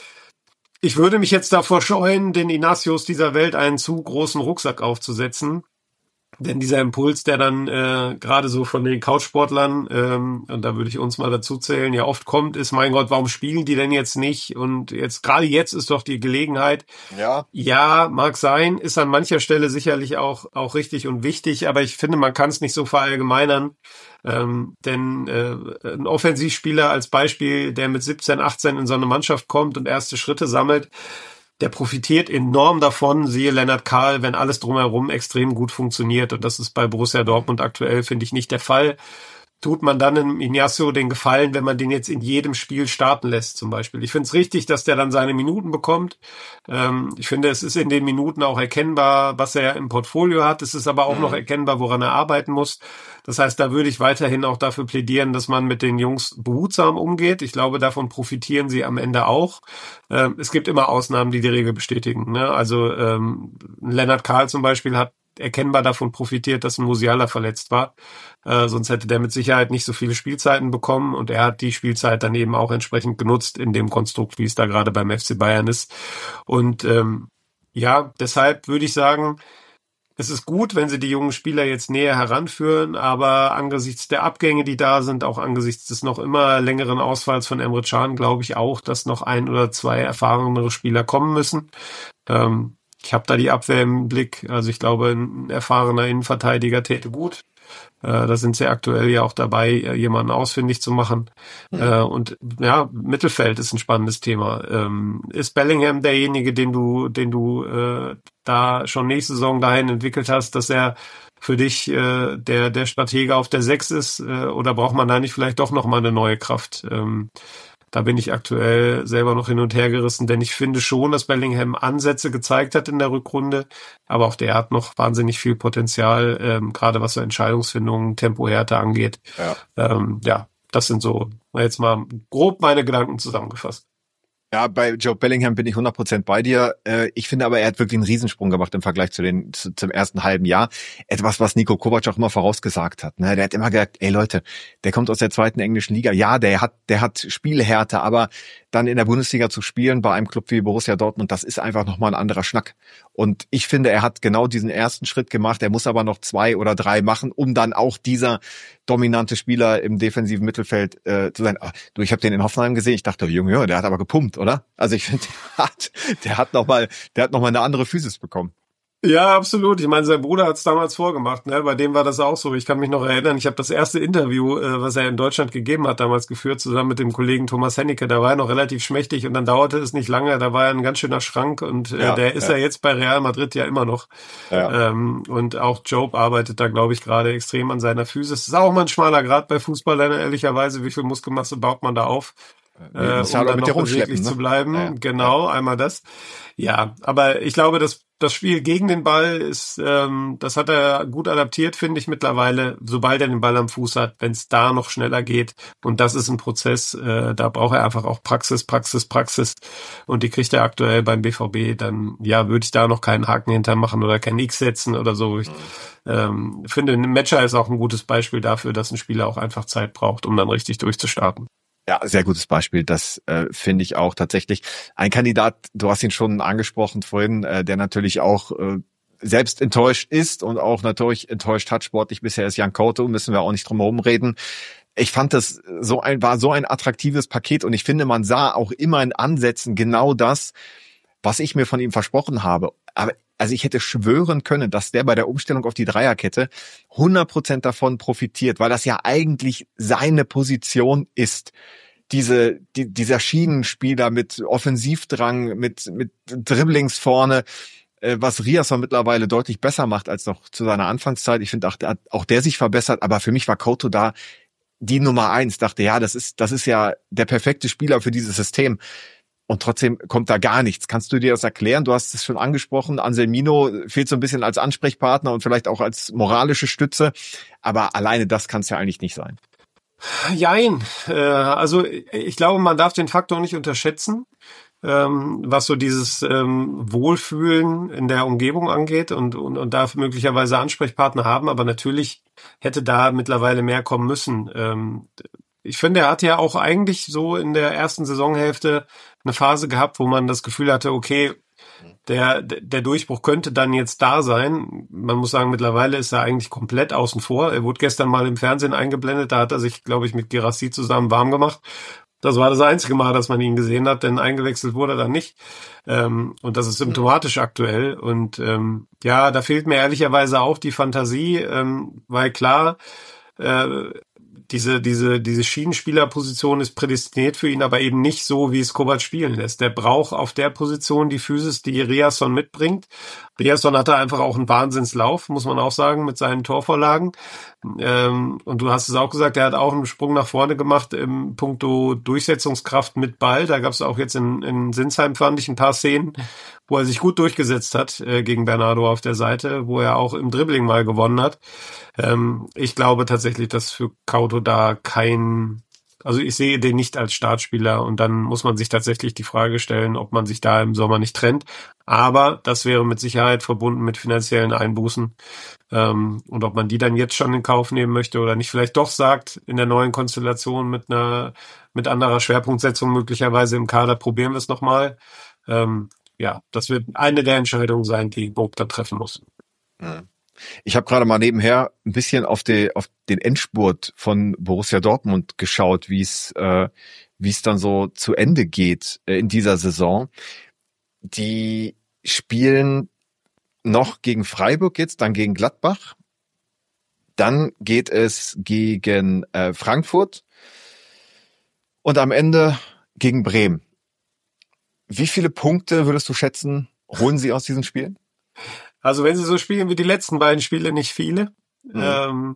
D: Ich würde mich jetzt davor scheuen, den Inacios dieser Welt einen zu großen Rucksack aufzusetzen. Denn dieser Impuls, der dann äh, gerade so von den Couchsportlern, ähm, und da würde ich uns mal dazu zählen, ja oft kommt, ist, mein Gott, warum spielen die denn jetzt nicht? Und jetzt, gerade jetzt ist doch die Gelegenheit.
C: Ja.
D: Ja, mag sein, ist an mancher Stelle sicherlich auch auch richtig und wichtig, aber ich finde, man kann es nicht so verallgemeinern. Ähm, denn äh, ein Offensivspieler als Beispiel, der mit siebzehn, achtzehn in so eine Mannschaft kommt und erste Schritte sammelt, der profitiert enorm davon, siehe Lennart Kahl, wenn alles drumherum extrem gut funktioniert. Und das ist bei Borussia Dortmund aktuell, finde ich, nicht der Fall. Tut man dann im Ignacio den Gefallen, wenn man den jetzt in jedem Spiel starten lässt zum Beispiel. Ich finde es richtig, dass der dann seine Minuten bekommt. Ähm, ich finde, es ist in den Minuten auch erkennbar, was er im Portfolio hat. Es ist aber auch mhm. noch erkennbar, woran er arbeiten muss. Das heißt, da würde ich weiterhin auch dafür plädieren, dass man mit den Jungs behutsam umgeht. Ich glaube, davon profitieren sie am Ende auch. Ähm, es gibt immer Ausnahmen, die die Regel bestätigen. Ne? Also ähm, Lennart Kahl zum Beispiel hat erkennbar davon profitiert, dass ein Musiala verletzt war. Äh, sonst hätte der mit Sicherheit nicht so viele Spielzeiten bekommen und er hat die Spielzeit dann eben auch entsprechend genutzt in dem Konstrukt, wie es da gerade beim F C Bayern ist. Und ähm, ja, deshalb würde ich sagen, es ist gut, wenn sie die jungen Spieler jetzt näher heranführen, aber angesichts der Abgänge, die da sind, auch angesichts des noch immer längeren Ausfalls von Emre Can, glaube ich auch, dass noch ein oder zwei erfahrenere Spieler kommen müssen. Ähm, Ich habe da die Abwehr im Blick. Also ich glaube, ein erfahrener Innenverteidiger täte gut. Äh, da sind sie aktuell ja auch dabei, jemanden ausfindig zu machen. Mhm. Äh, und ja, Mittelfeld ist ein spannendes Thema. Ähm, ist Bellingham derjenige, den du, den du äh, da schon nächste Saison dahin entwickelt hast, dass er für dich äh, der der Stratege auf der Sechs ist? Äh, oder braucht man da nicht vielleicht doch noch mal eine neue Kraft? Ähm, Da bin ich aktuell selber noch hin und her gerissen, denn ich finde schon, dass Bellingham Ansätze gezeigt hat in der Rückrunde, aber auch der hat noch wahnsinnig viel Potenzial, ähm, gerade was so Entscheidungsfindung, Tempohärte angeht. Ja. Ähm, ja, das sind so jetzt mal grob meine Gedanken zusammengefasst.
C: Ja, bei Joe Bellingham bin ich hundert Prozent bei dir. Ich finde aber, er hat wirklich einen Riesensprung gemacht im Vergleich zu den zu, zum ersten halben Jahr. Etwas, was Niko Kovac auch immer vorausgesagt hat. Der hat immer gesagt, ey Leute, der kommt aus der zweiten englischen Liga. Ja, der hat der hat Spielhärte, aber dann in der Bundesliga zu spielen bei einem Club wie Borussia Dortmund, das ist einfach nochmal ein anderer Schnack. Und ich finde, er hat genau diesen ersten Schritt gemacht. Er muss aber noch zwei oder drei machen, um dann auch dieser dominante Spieler im defensiven Mittelfeld äh, zu sein. Ach, du, ich habe den in Hoffenheim gesehen. Ich dachte, Junge, Junge, der hat aber gepumpt, oder? Also ich finde, der hat, der hat noch mal, der hat noch mal eine andere Physis bekommen.
D: Ja, absolut. Ich meine, sein Bruder hat es damals vorgemacht. Ne? Bei dem war das auch so. Ich kann mich noch erinnern, ich habe das erste Interview, äh, was er in Deutschland gegeben hat, damals geführt, zusammen mit dem Kollegen Thomas Hennecke. Da war er noch relativ schmächtig und dann dauerte es nicht lange. Da war er ein ganz schöner Schrank und äh, ja, der ist ja. ja jetzt bei Real Madrid ja immer noch. Ja. Ähm, und auch Job arbeitet da, glaube ich, gerade extrem an seiner Physis. Das ist auch mal ein schmaler Grad bei Fußballern, ehrlicherweise. Wie viel Muskelmasse baut man da auf? Äh, um dann noch beweglich zu bleiben. Ja. Genau, einmal das. Ja, aber ich glaube, dass das Spiel gegen den Ball ist, ähm, das hat er gut adaptiert, finde ich mittlerweile, sobald er den Ball am Fuß hat, wenn es da noch schneller geht. Und das ist ein Prozess, äh, da braucht er einfach auch Praxis, Praxis, Praxis. Und die kriegt er aktuell beim B V B. Dann, ja, würde ich da noch keinen Haken hintermachen oder kein X setzen oder so. Ich ähm, finde, ein Matcher ist auch ein gutes Beispiel dafür, dass ein Spieler auch einfach Zeit braucht, um dann richtig durchzustarten.
C: Ja, sehr gutes Beispiel. Das äh, finde ich auch tatsächlich. Ein Kandidat, du hast ihn schon angesprochen vorhin, äh, der natürlich auch äh, selbst enttäuscht ist und auch natürlich enttäuscht hat sportlich bisher, ist Jan Couto, müssen wir auch nicht drum herum reden. Ich fand das so ein, war so ein attraktives Paket und ich finde, man sah auch immer in Ansätzen genau das, was ich mir von ihm versprochen habe. Aber also ich hätte schwören können, dass der bei der Umstellung auf die Dreierkette hundert Prozent davon profitiert, weil das ja eigentlich seine Position ist. Diese, die, dieser Schienenspieler mit Offensivdrang, mit, mit Dribblings vorne, äh, was Riasson mittlerweile deutlich besser macht als noch zu seiner Anfangszeit. Ich finde auch, auch der sich verbessert, aber für mich war Couto da die Nummer eins. Dachte, ja, das ist, das ist ja der perfekte Spieler für dieses System. Und trotzdem kommt da gar nichts. Kannst du dir das erklären? Du hast es schon angesprochen. Anselmino fehlt so ein bisschen als Ansprechpartner und vielleicht auch als moralische Stütze. Aber alleine das kann es ja eigentlich nicht sein.
D: Jein. Also ich glaube, man darf den Faktor nicht unterschätzen, was so dieses Wohlfühlen in der Umgebung angeht und, und, und darf möglicherweise Ansprechpartner haben. Aber natürlich hätte da mittlerweile mehr kommen müssen. Ich finde, er hat ja auch eigentlich so in der ersten Saisonhälfte eine Phase gehabt, wo man das Gefühl hatte, okay, Der, der Durchbruch könnte dann jetzt da sein. Man muss sagen, mittlerweile ist er eigentlich komplett außen vor. Er wurde gestern mal im Fernsehen eingeblendet. Da hat er sich, glaube ich, mit Guirassy zusammen warm gemacht. Das war das einzige Mal, dass man ihn gesehen hat, denn eingewechselt wurde er dann nicht. Ähm, und das ist symptomatisch aktuell. Und ähm, ja, da fehlt mir ehrlicherweise auch die Fantasie, ähm, weil klar, äh, diese diese diese Schienenspielerposition ist prädestiniert für ihn, aber eben nicht so, wie es Kovac spielen lässt. Der braucht auf der Position die Physis, die Riasson mitbringt. Riasson hatte einfach auch einen Wahnsinnslauf, muss man auch sagen, mit seinen Torvorlagen. Ähm, und du hast es auch gesagt, er hat auch einen Sprung nach vorne gemacht im Punkto Durchsetzungskraft mit Ball. Da gab es auch jetzt in, in Sinsheim, fand ich, ein paar Szenen, wo er sich gut durchgesetzt hat äh, gegen Bernardo auf der Seite, wo er auch im Dribbling mal gewonnen hat. Ähm, ich glaube tatsächlich, dass für Couto da kein, also ich sehe den nicht als Startspieler und dann muss man sich tatsächlich die Frage stellen, ob man sich da im Sommer nicht trennt. Aber das wäre mit Sicherheit verbunden mit finanziellen Einbußen. Ähm, und ob man die dann jetzt schon in Kauf nehmen möchte oder nicht, vielleicht doch sagt, in der neuen Konstellation mit einer, mit anderer Schwerpunktsetzung möglicherweise im Kader, probieren wir es nochmal. Ähm, ja, das wird eine der Entscheidungen sein, die Bob da treffen muss.
C: Ich habe gerade mal nebenher ein bisschen auf, die, auf den Endspurt von Borussia Dortmund geschaut, wie es äh, wie es dann so zu Ende geht äh, in dieser Saison. Die spielen noch gegen Freiburg jetzt, dann gegen Gladbach. Dann geht es gegen äh, Frankfurt und am Ende gegen Bremen. Wie viele Punkte würdest du schätzen, holen sie aus diesen Spielen?
D: Also wenn sie so spielen wie die letzten beiden Spiele, nicht viele. Mhm. Ähm,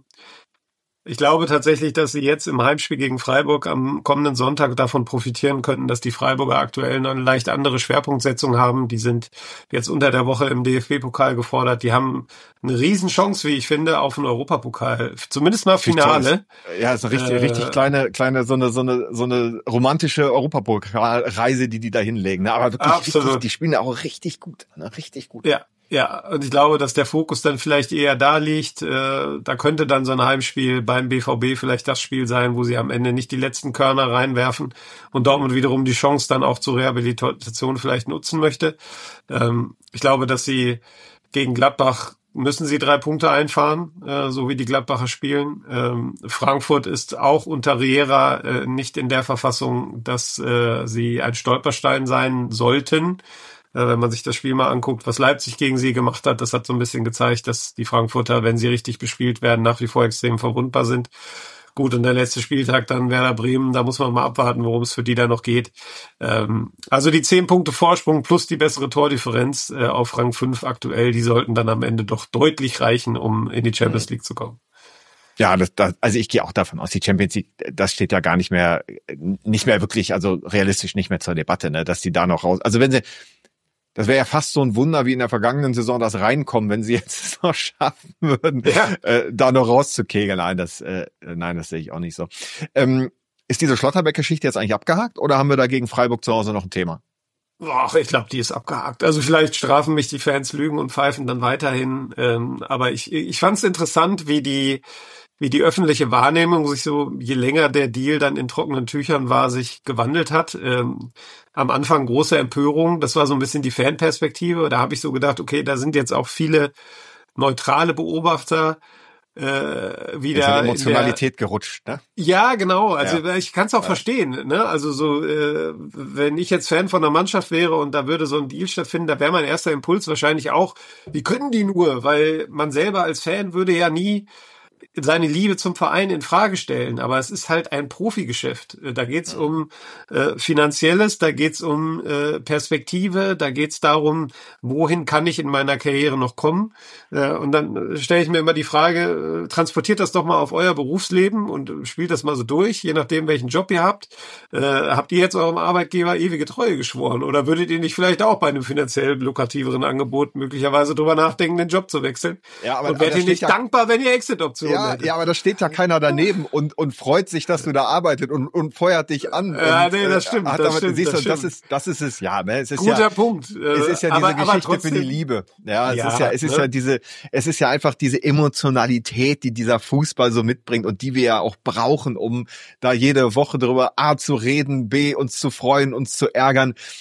D: ich glaube tatsächlich, dass sie jetzt im Heimspiel gegen Freiburg am kommenden Sonntag davon profitieren könnten, dass die Freiburger aktuell noch eine leicht andere Schwerpunktsetzung haben. Die sind jetzt unter der Woche im D F B-Pokal gefordert. Die haben eine Riesenchance, wie ich finde, auf einen Europapokal. Zumindest mal Finale.
C: Ja, ist eine richtig, äh, richtig kleine, kleine, so eine, so eine, so eine romantische Europapokalreise, die die da hinlegen. Aber wirklich, richtig, die spielen ja auch richtig gut, ne? Richtig gut.
D: Ja. Ja, und ich glaube, dass der Fokus dann vielleicht eher da liegt. Äh, da könnte dann so ein Heimspiel beim B V B vielleicht das Spiel sein, wo sie am Ende nicht die letzten Körner reinwerfen und Dortmund wiederum die Chance dann auch zur Rehabilitation vielleicht nutzen möchte. Ähm, ich glaube, dass sie gegen Gladbach müssen sie drei Punkte einfahren, äh, so wie die Gladbacher spielen. Ähm, Frankfurt ist auch unter Riera äh, nicht in der Verfassung, dass äh, sie ein Stolperstein sein sollten. Wenn man sich das Spiel mal anguckt, was Leipzig gegen sie gemacht hat, das hat so ein bisschen gezeigt, dass die Frankfurter, wenn sie richtig bespielt werden, nach wie vor extrem verwundbar sind. Gut, und der letzte Spieltag dann Werder Bremen, da muss man mal abwarten, worum es für die da noch geht. Ähm, also die zehn Punkte Vorsprung plus die bessere Tordifferenz äh, auf Rang fünf aktuell, die sollten dann am Ende doch deutlich reichen, um in die Champions League zu kommen.
C: Ja, das, das, also ich gehe auch davon aus, die Champions League, das steht ja gar nicht mehr, nicht mehr wirklich, also realistisch nicht mehr zur Debatte, ne, dass die da noch raus, also wenn sie, das wäre ja fast so ein Wunder wie in der vergangenen Saison, das Reinkommen, wenn sie jetzt es noch schaffen würden, ja. äh, da noch rauszukegeln. Nein, das, äh, nein, das sehe ich auch nicht so. Ähm, ist diese Schlotterbeck-Geschichte jetzt eigentlich abgehakt oder haben wir da gegen Freiburg zu Hause noch ein Thema?
D: Ach, ich glaube, die ist abgehakt. Also vielleicht strafen mich die Fans, lügen und pfeifen dann weiterhin. Ähm, aber ich, ich fand es interessant, wie die wie die öffentliche Wahrnehmung sich so, je länger der Deal dann in trockenen Tüchern war, sich gewandelt hat. Ähm, am Anfang große Empörung, das war so ein bisschen die Fanperspektive. Da habe ich so gedacht, okay, da sind jetzt auch viele neutrale Beobachter äh, wieder
C: in Emotionalität der, gerutscht, ne?
D: Ja, genau. Also
C: ja.
D: ich kann es auch ja. verstehen. Ne? Also so, äh, wenn ich jetzt Fan von der Mannschaft wäre und da würde so ein Deal stattfinden, da wäre mein erster Impuls wahrscheinlich auch, wie können die nur? Weil man selber als Fan würde ja nie seine Liebe zum Verein in Frage stellen, aber es ist halt ein Profigeschäft. Da geht's um äh, Finanzielles, da geht's um äh, Perspektive, da geht's darum, wohin kann ich in meiner Karriere noch kommen. Äh, und dann stelle ich mir immer die Frage, äh, transportiert das doch mal auf euer Berufsleben und spielt das mal so durch, je nachdem, welchen Job ihr habt. Äh, habt ihr jetzt eurem Arbeitgeber ewige Treue geschworen oder würdet ihr nicht vielleicht auch bei einem finanziell lukrativeren Angebot möglicherweise drüber nachdenken, den Job zu wechseln?
C: Ja, aber,
D: und werdet ihr nicht ja dankbar, wenn ihr Exit-Optionen
C: Ja, ja, aber da steht ja keiner daneben und und freut sich, dass du da arbeitet und und feuert dich an.
D: Ja,
C: und,
D: nee, das stimmt.
C: Hat
D: das,
C: damit,
D: stimmt
C: siehst
D: das
C: du,
D: stimmt.
C: das ist das ist es ja. Ne? Es ist
D: Guter
C: ja,
D: Punkt.
C: Es ist ja diese
D: aber,
C: Geschichte
D: aber trotzdem,
C: für die Liebe. Ja, es
D: ja,
C: ist ja, es ist
D: ne?
C: ja diese, es ist ja einfach diese Emotionalität, die dieser Fußball so mitbringt und die wir ja auch brauchen, um da jede Woche darüber A zu reden, B uns zu freuen, uns zu ärgern.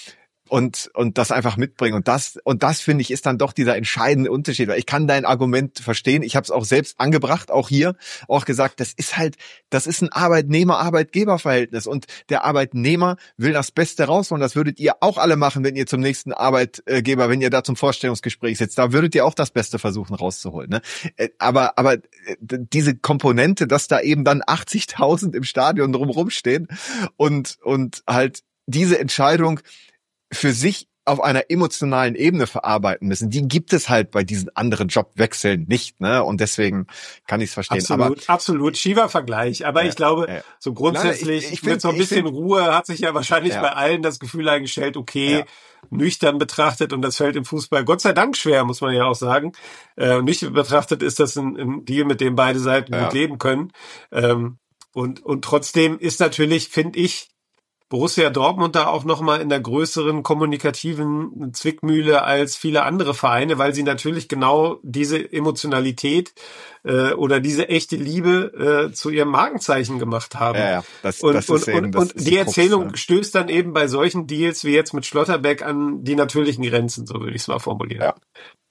C: und und das einfach mitbringen. Und das und das finde ich ist dann doch dieser entscheidende Unterschied. Weil ich kann dein Argument verstehen. Ich habe es auch selbst angebracht, auch hier, auch gesagt, das ist halt, das ist ein Arbeitnehmer-Arbeitgeber-Verhältnis und der Arbeitnehmer will das Beste rausholen. Das würdet ihr auch alle machen, wenn ihr zum nächsten Arbeitgeber, wenn ihr da zum Vorstellungsgespräch sitzt. Da würdet ihr auch das Beste versuchen rauszuholen. Ne? Aber aber diese Komponente, dass da eben dann achtzigtausend im Stadion drumherum stehen und und halt diese Entscheidung für sich auf einer emotionalen Ebene verarbeiten müssen, die gibt es halt bei diesen anderen Jobwechseln nicht, ne? Und deswegen kann ich es verstehen.
D: Absolut,
C: aber,
D: absolut schiefer Vergleich. Aber ja, ich glaube, ja. so grundsätzlich Nein, ich, ich find, mit so ein bisschen find, Ruhe hat sich ja wahrscheinlich ja. bei allen das Gefühl eingestellt, okay, ja. nüchtern betrachtet, und das fällt im Fußball Gott sei Dank schwer, muss man ja auch sagen. Äh, nüchtern betrachtet ist das ein, ein Deal, mit dem beide Seiten ja. gut leben können. Ähm, und, und trotzdem ist natürlich, finde ich, Borussia Dortmund da auch nochmal in der größeren kommunikativen Zwickmühle als viele andere Vereine, weil sie natürlich genau diese Emotionalität äh, oder diese echte Liebe äh, zu ihrem Markenzeichen gemacht haben.
C: Ja, ja, das,
D: und,
C: das
D: und,
C: ist eben,
D: und,
C: das
D: und
C: ist
D: die,
C: die
D: Erzählung
C: Krux, ja.
D: stößt dann eben bei solchen Deals wie jetzt mit Schlotterbeck an die natürlichen Grenzen, so würde ich es mal formulieren.
C: Ja,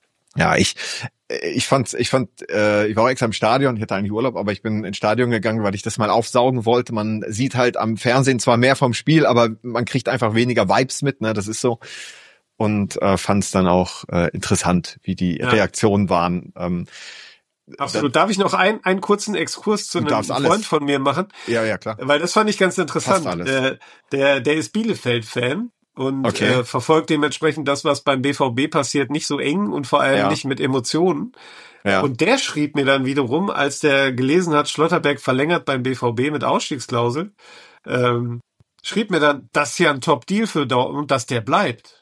C: ja ich Ich fand, ich fand, äh, ich war auch extra im Stadion, ich hatte eigentlich Urlaub, aber ich bin ins Stadion gegangen, weil ich das mal aufsaugen wollte. Man sieht halt am Fernsehen zwar mehr vom Spiel, aber man kriegt einfach weniger Vibes mit, ne, das ist so. Und äh, fand es dann auch äh, interessant, wie die ja. Reaktionen waren. Ähm,
D: Absolut. Darf ich noch einen, einen kurzen Exkurs zu einem Freund
C: alles.
D: von mir machen?
C: Ja, ja, klar.
D: Weil das fand ich ganz interessant. Der, der, der ist Bielefeld-Fan. Und
C: okay.
D: äh, verfolgt dementsprechend das, was beim B V B passiert, nicht so eng und vor allem ja. nicht mit Emotionen. Ja. Und der schrieb mir dann wiederum, als der gelesen hat, Schlotterbeck verlängert beim B V B mit Ausstiegsklausel, ähm, schrieb mir dann, das ist ja ein Top-Deal für Dortmund, dass der bleibt.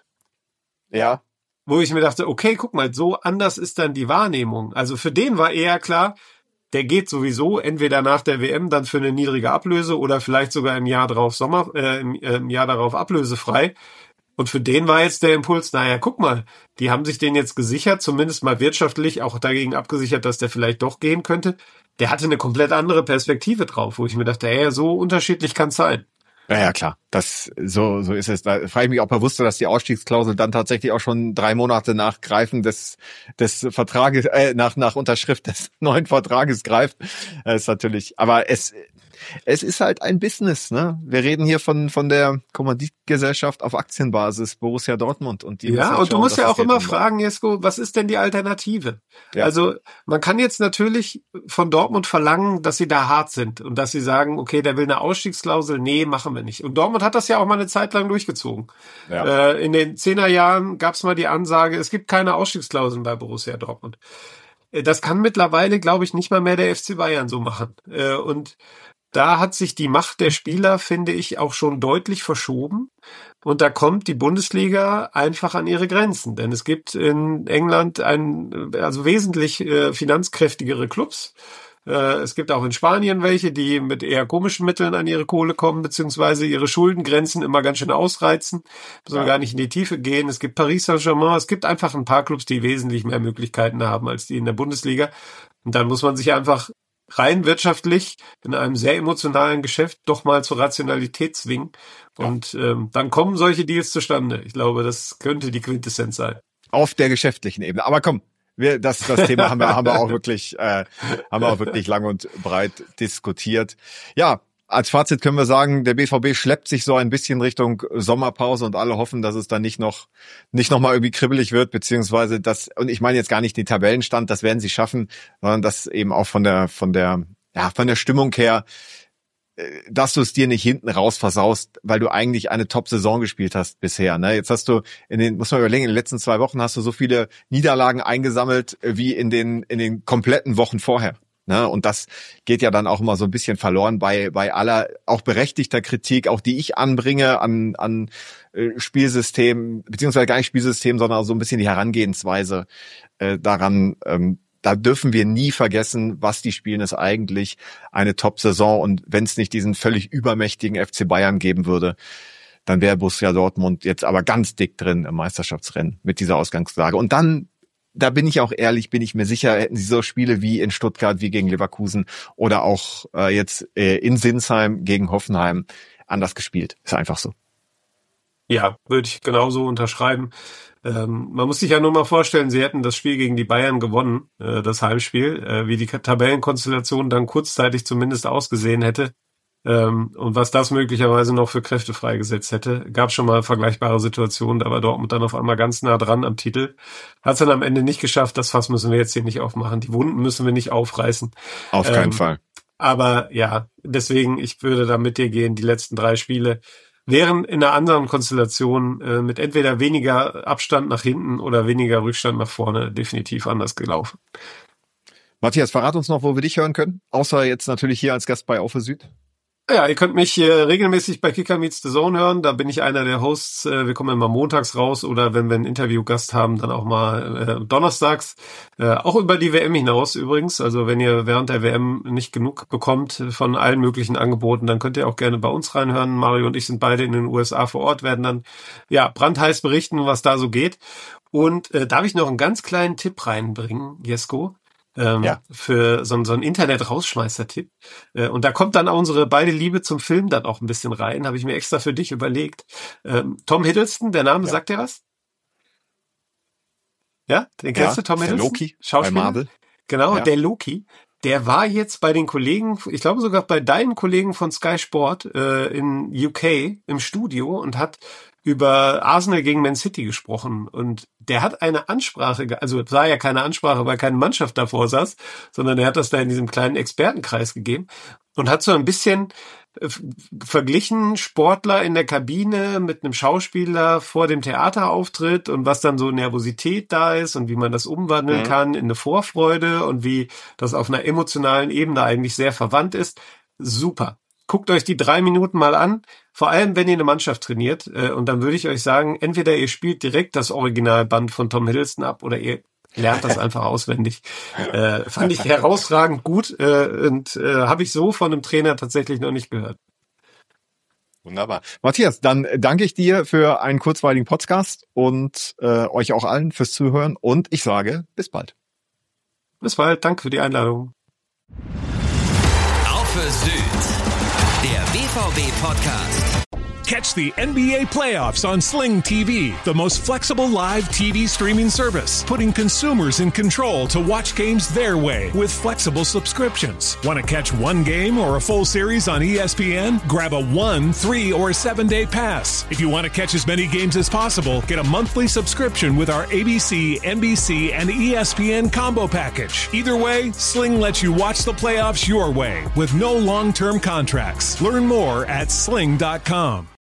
C: Ja.
D: Wo ich mir dachte, okay, guck mal, so anders ist dann die Wahrnehmung. Also für den war eher klar, der geht sowieso entweder nach der W M dann für eine niedrige Ablöse oder vielleicht sogar im Jahr darauf Sommer, äh, im, äh, im Jahr darauf ablösefrei. Und für den war jetzt der Impuls, naja, guck mal, die haben sich den jetzt gesichert, zumindest mal wirtschaftlich, auch dagegen abgesichert, dass der vielleicht doch gehen könnte. Der hatte eine komplett andere Perspektive drauf, wo ich mir dachte, ey, so unterschiedlich kann es sein.
C: Ja, ja, klar. Das, so, so ist es. Da frage ich mich, ob er wusste, dass die Ausstiegsklausel dann tatsächlich auch schon drei Monate nach Greifen des, des Vertrages, äh, nach, nach Unterschrift des neuen Vertrages greift. Das ist natürlich, aber es, es ist halt ein Business, ne? Wir reden hier von, von der Kommanditgesellschaft auf Aktienbasis Borussia Dortmund und die.
D: Ja, und du musst ja auch immer fragen, Jesko, was ist denn die Alternative? Ja. Also, man kann jetzt natürlich von Dortmund verlangen, dass sie da hart sind und dass sie sagen, okay, der will eine Ausstiegsklausel. Nee, machen wir nicht. Und Dortmund hat das ja auch mal eine Zeit lang durchgezogen. Ja. Äh, in den Zehnerjahren gab es mal die Ansage, es gibt keine Ausstiegsklauseln bei Borussia Dortmund. Das kann mittlerweile, glaube ich, nicht mal mehr der F C Bayern so machen. Äh, und da hat sich die Macht der Spieler, finde ich, auch schon deutlich verschoben. Und da kommt die Bundesliga einfach an ihre Grenzen. Denn es gibt in England ein, also wesentlich äh, finanzkräftigere Clubs. Äh, es gibt auch in Spanien welche, die mit eher komischen Mitteln an ihre Kohle kommen, beziehungsweise ihre Schuldengrenzen immer ganz schön ausreizen. Müssen wir gar nicht in die Tiefe gehen. Es gibt Paris Saint-Germain. Es gibt einfach ein paar Clubs, die wesentlich mehr Möglichkeiten haben als die in der Bundesliga. Und dann muss man sich einfach rein wirtschaftlich in einem sehr emotionalen Geschäft doch mal zur Rationalität zwingen. Und ähm, dann kommen solche Deals zustande. Ich glaube, das könnte die Quintessenz sein.
C: Auf der geschäftlichen Ebene. Aber komm, wir, das, das Thema haben wir, haben wir auch wirklich, äh, haben wir auch wirklich lang und breit diskutiert. Ja, als Fazit können wir sagen, der B V B schleppt sich so ein bisschen Richtung Sommerpause und alle hoffen, dass es dann nicht noch nicht noch mal irgendwie kribbelig wird, beziehungsweise das, und ich meine jetzt gar nicht den Tabellenstand, das werden sie schaffen, sondern das eben auch von der von der ja von der Stimmung her, dass du es dir nicht hinten raus versaust, weil du eigentlich eine Top-Saison gespielt hast bisher. Ne? Jetzt hast du in den, muss man überlegen, in den letzten zwei Wochen hast du so viele Niederlagen eingesammelt wie in den in den kompletten Wochen vorher. Ne, und das geht ja dann auch immer so ein bisschen verloren bei bei aller auch berechtigter Kritik, auch die ich anbringe an an Spielsystem, beziehungsweise gar nicht Spielsystem, sondern so ein bisschen die Herangehensweise äh, daran. Ähm, da dürfen wir nie vergessen, was die spielen, ist eigentlich eine Top-Saison. Und wenn es nicht diesen völlig übermächtigen F C Bayern geben würde, dann wäre Borussia Dortmund jetzt aber ganz dick drin im Meisterschaftsrennen mit dieser Ausgangslage. Und dann, da bin ich auch ehrlich, bin ich mir sicher, hätten sie so Spiele wie in Stuttgart, wie gegen Leverkusen oder auch äh, jetzt äh, in Sinsheim gegen Hoffenheim anders gespielt. Ist einfach so.
D: Ja, würde ich genauso unterschreiben. Ähm, man muss sich ja nur mal vorstellen, sie hätten das Spiel gegen die Bayern gewonnen, äh, das Heimspiel, äh, wie die Tabellenkonstellation dann kurzzeitig zumindest ausgesehen hätte. Ähm, und was das möglicherweise noch für Kräfte freigesetzt hätte. Gab schon mal vergleichbare Situationen, da war Dortmund dann auf einmal ganz nah dran am Titel. Hat es dann am Ende nicht geschafft, das Fass müssen wir jetzt hier nicht aufmachen. Die Wunden müssen wir nicht aufreißen.
C: Auf keinen
D: ähm,
C: Fall.
D: Aber ja, deswegen, ich würde da mit dir gehen, die letzten drei Spiele wären in einer anderen Konstellation äh, mit entweder weniger Abstand nach hinten oder weniger Rückstand nach vorne definitiv anders gelaufen.
C: Matthias, verrat uns noch, wo wir dich hören können, außer jetzt natürlich hier als Gast bei Auf für Süd.
D: Ja, ihr könnt mich äh, regelmäßig bei Kicker Meets the Zone hören. Da bin ich einer der Hosts. Äh, wir kommen immer montags raus oder wenn wir einen Interviewgast haben, dann auch mal äh, donnerstags. Äh, auch über die W M hinaus übrigens. Also wenn ihr während der W M nicht genug bekommt von allen möglichen Angeboten, dann könnt ihr auch gerne bei uns reinhören. Mario und ich sind beide in den U S A vor Ort, werden dann ja brandheiß berichten, was da so geht. Und äh, darf ich noch einen ganz kleinen Tipp reinbringen, Jesko? Ähm, ja. Für so, so einen Internet-Rausschmeißer-Tipp. Äh, und da kommt dann auch unsere beide Liebe zum Film dann auch ein bisschen rein. Habe ich mir extra für dich überlegt. Ähm, Tom Hiddleston, der Name, ja. sagt dir was? Ja, den kennst ja, du, Tom Hiddleston?
C: Der Loki
D: Schauspieler?
C: bei Marvel.
D: Genau,
C: ja.
D: der Loki. Der war jetzt bei den Kollegen, ich glaube sogar bei deinen Kollegen von Sky Sport äh, in U K im Studio und hat über Arsenal gegen Man City gesprochen. Und der hat eine Ansprache, also es war ja keine Ansprache, weil keine Mannschaft davor saß, sondern er hat das da in diesem kleinen Expertenkreis gegeben und hat so ein bisschen äh, verglichen Sportler in der Kabine mit einem Schauspieler vor dem Theaterauftritt und was dann so Nervosität da ist und wie man das umwandeln mhm. kann in eine Vorfreude und wie das auf einer emotionalen Ebene eigentlich sehr verwandt ist. Super. Guckt euch die drei Minuten mal an, vor allem wenn ihr eine Mannschaft trainiert. Und dann würde ich euch sagen, entweder ihr spielt direkt das Originalband von Tom Hiddleston ab oder ihr lernt das einfach auswendig. Äh, fand ich herausragend gut äh, und äh, habe ich so von einem Trainer tatsächlich noch nicht gehört.
C: Wunderbar. Matthias, dann danke ich dir für einen kurzweiligen Podcast und äh, euch auch allen fürs Zuhören und ich sage bis bald.
D: Bis bald, danke für die Einladung.
B: Auf für Süd. Der B V B-Podcast.
A: Catch the N B A playoffs on Sling T V, the most flexible live T V streaming service, putting consumers in control to watch games their way with flexible subscriptions. Want to catch one game or a full series on E S P N? Grab a one, three, or seven-day pass. If you want to catch as many games as possible, get a monthly subscription with our A B C, N B C, and E S P N combo package. Either way, Sling lets you watch the playoffs your way with no long-term contracts. Learn more at sling dot com.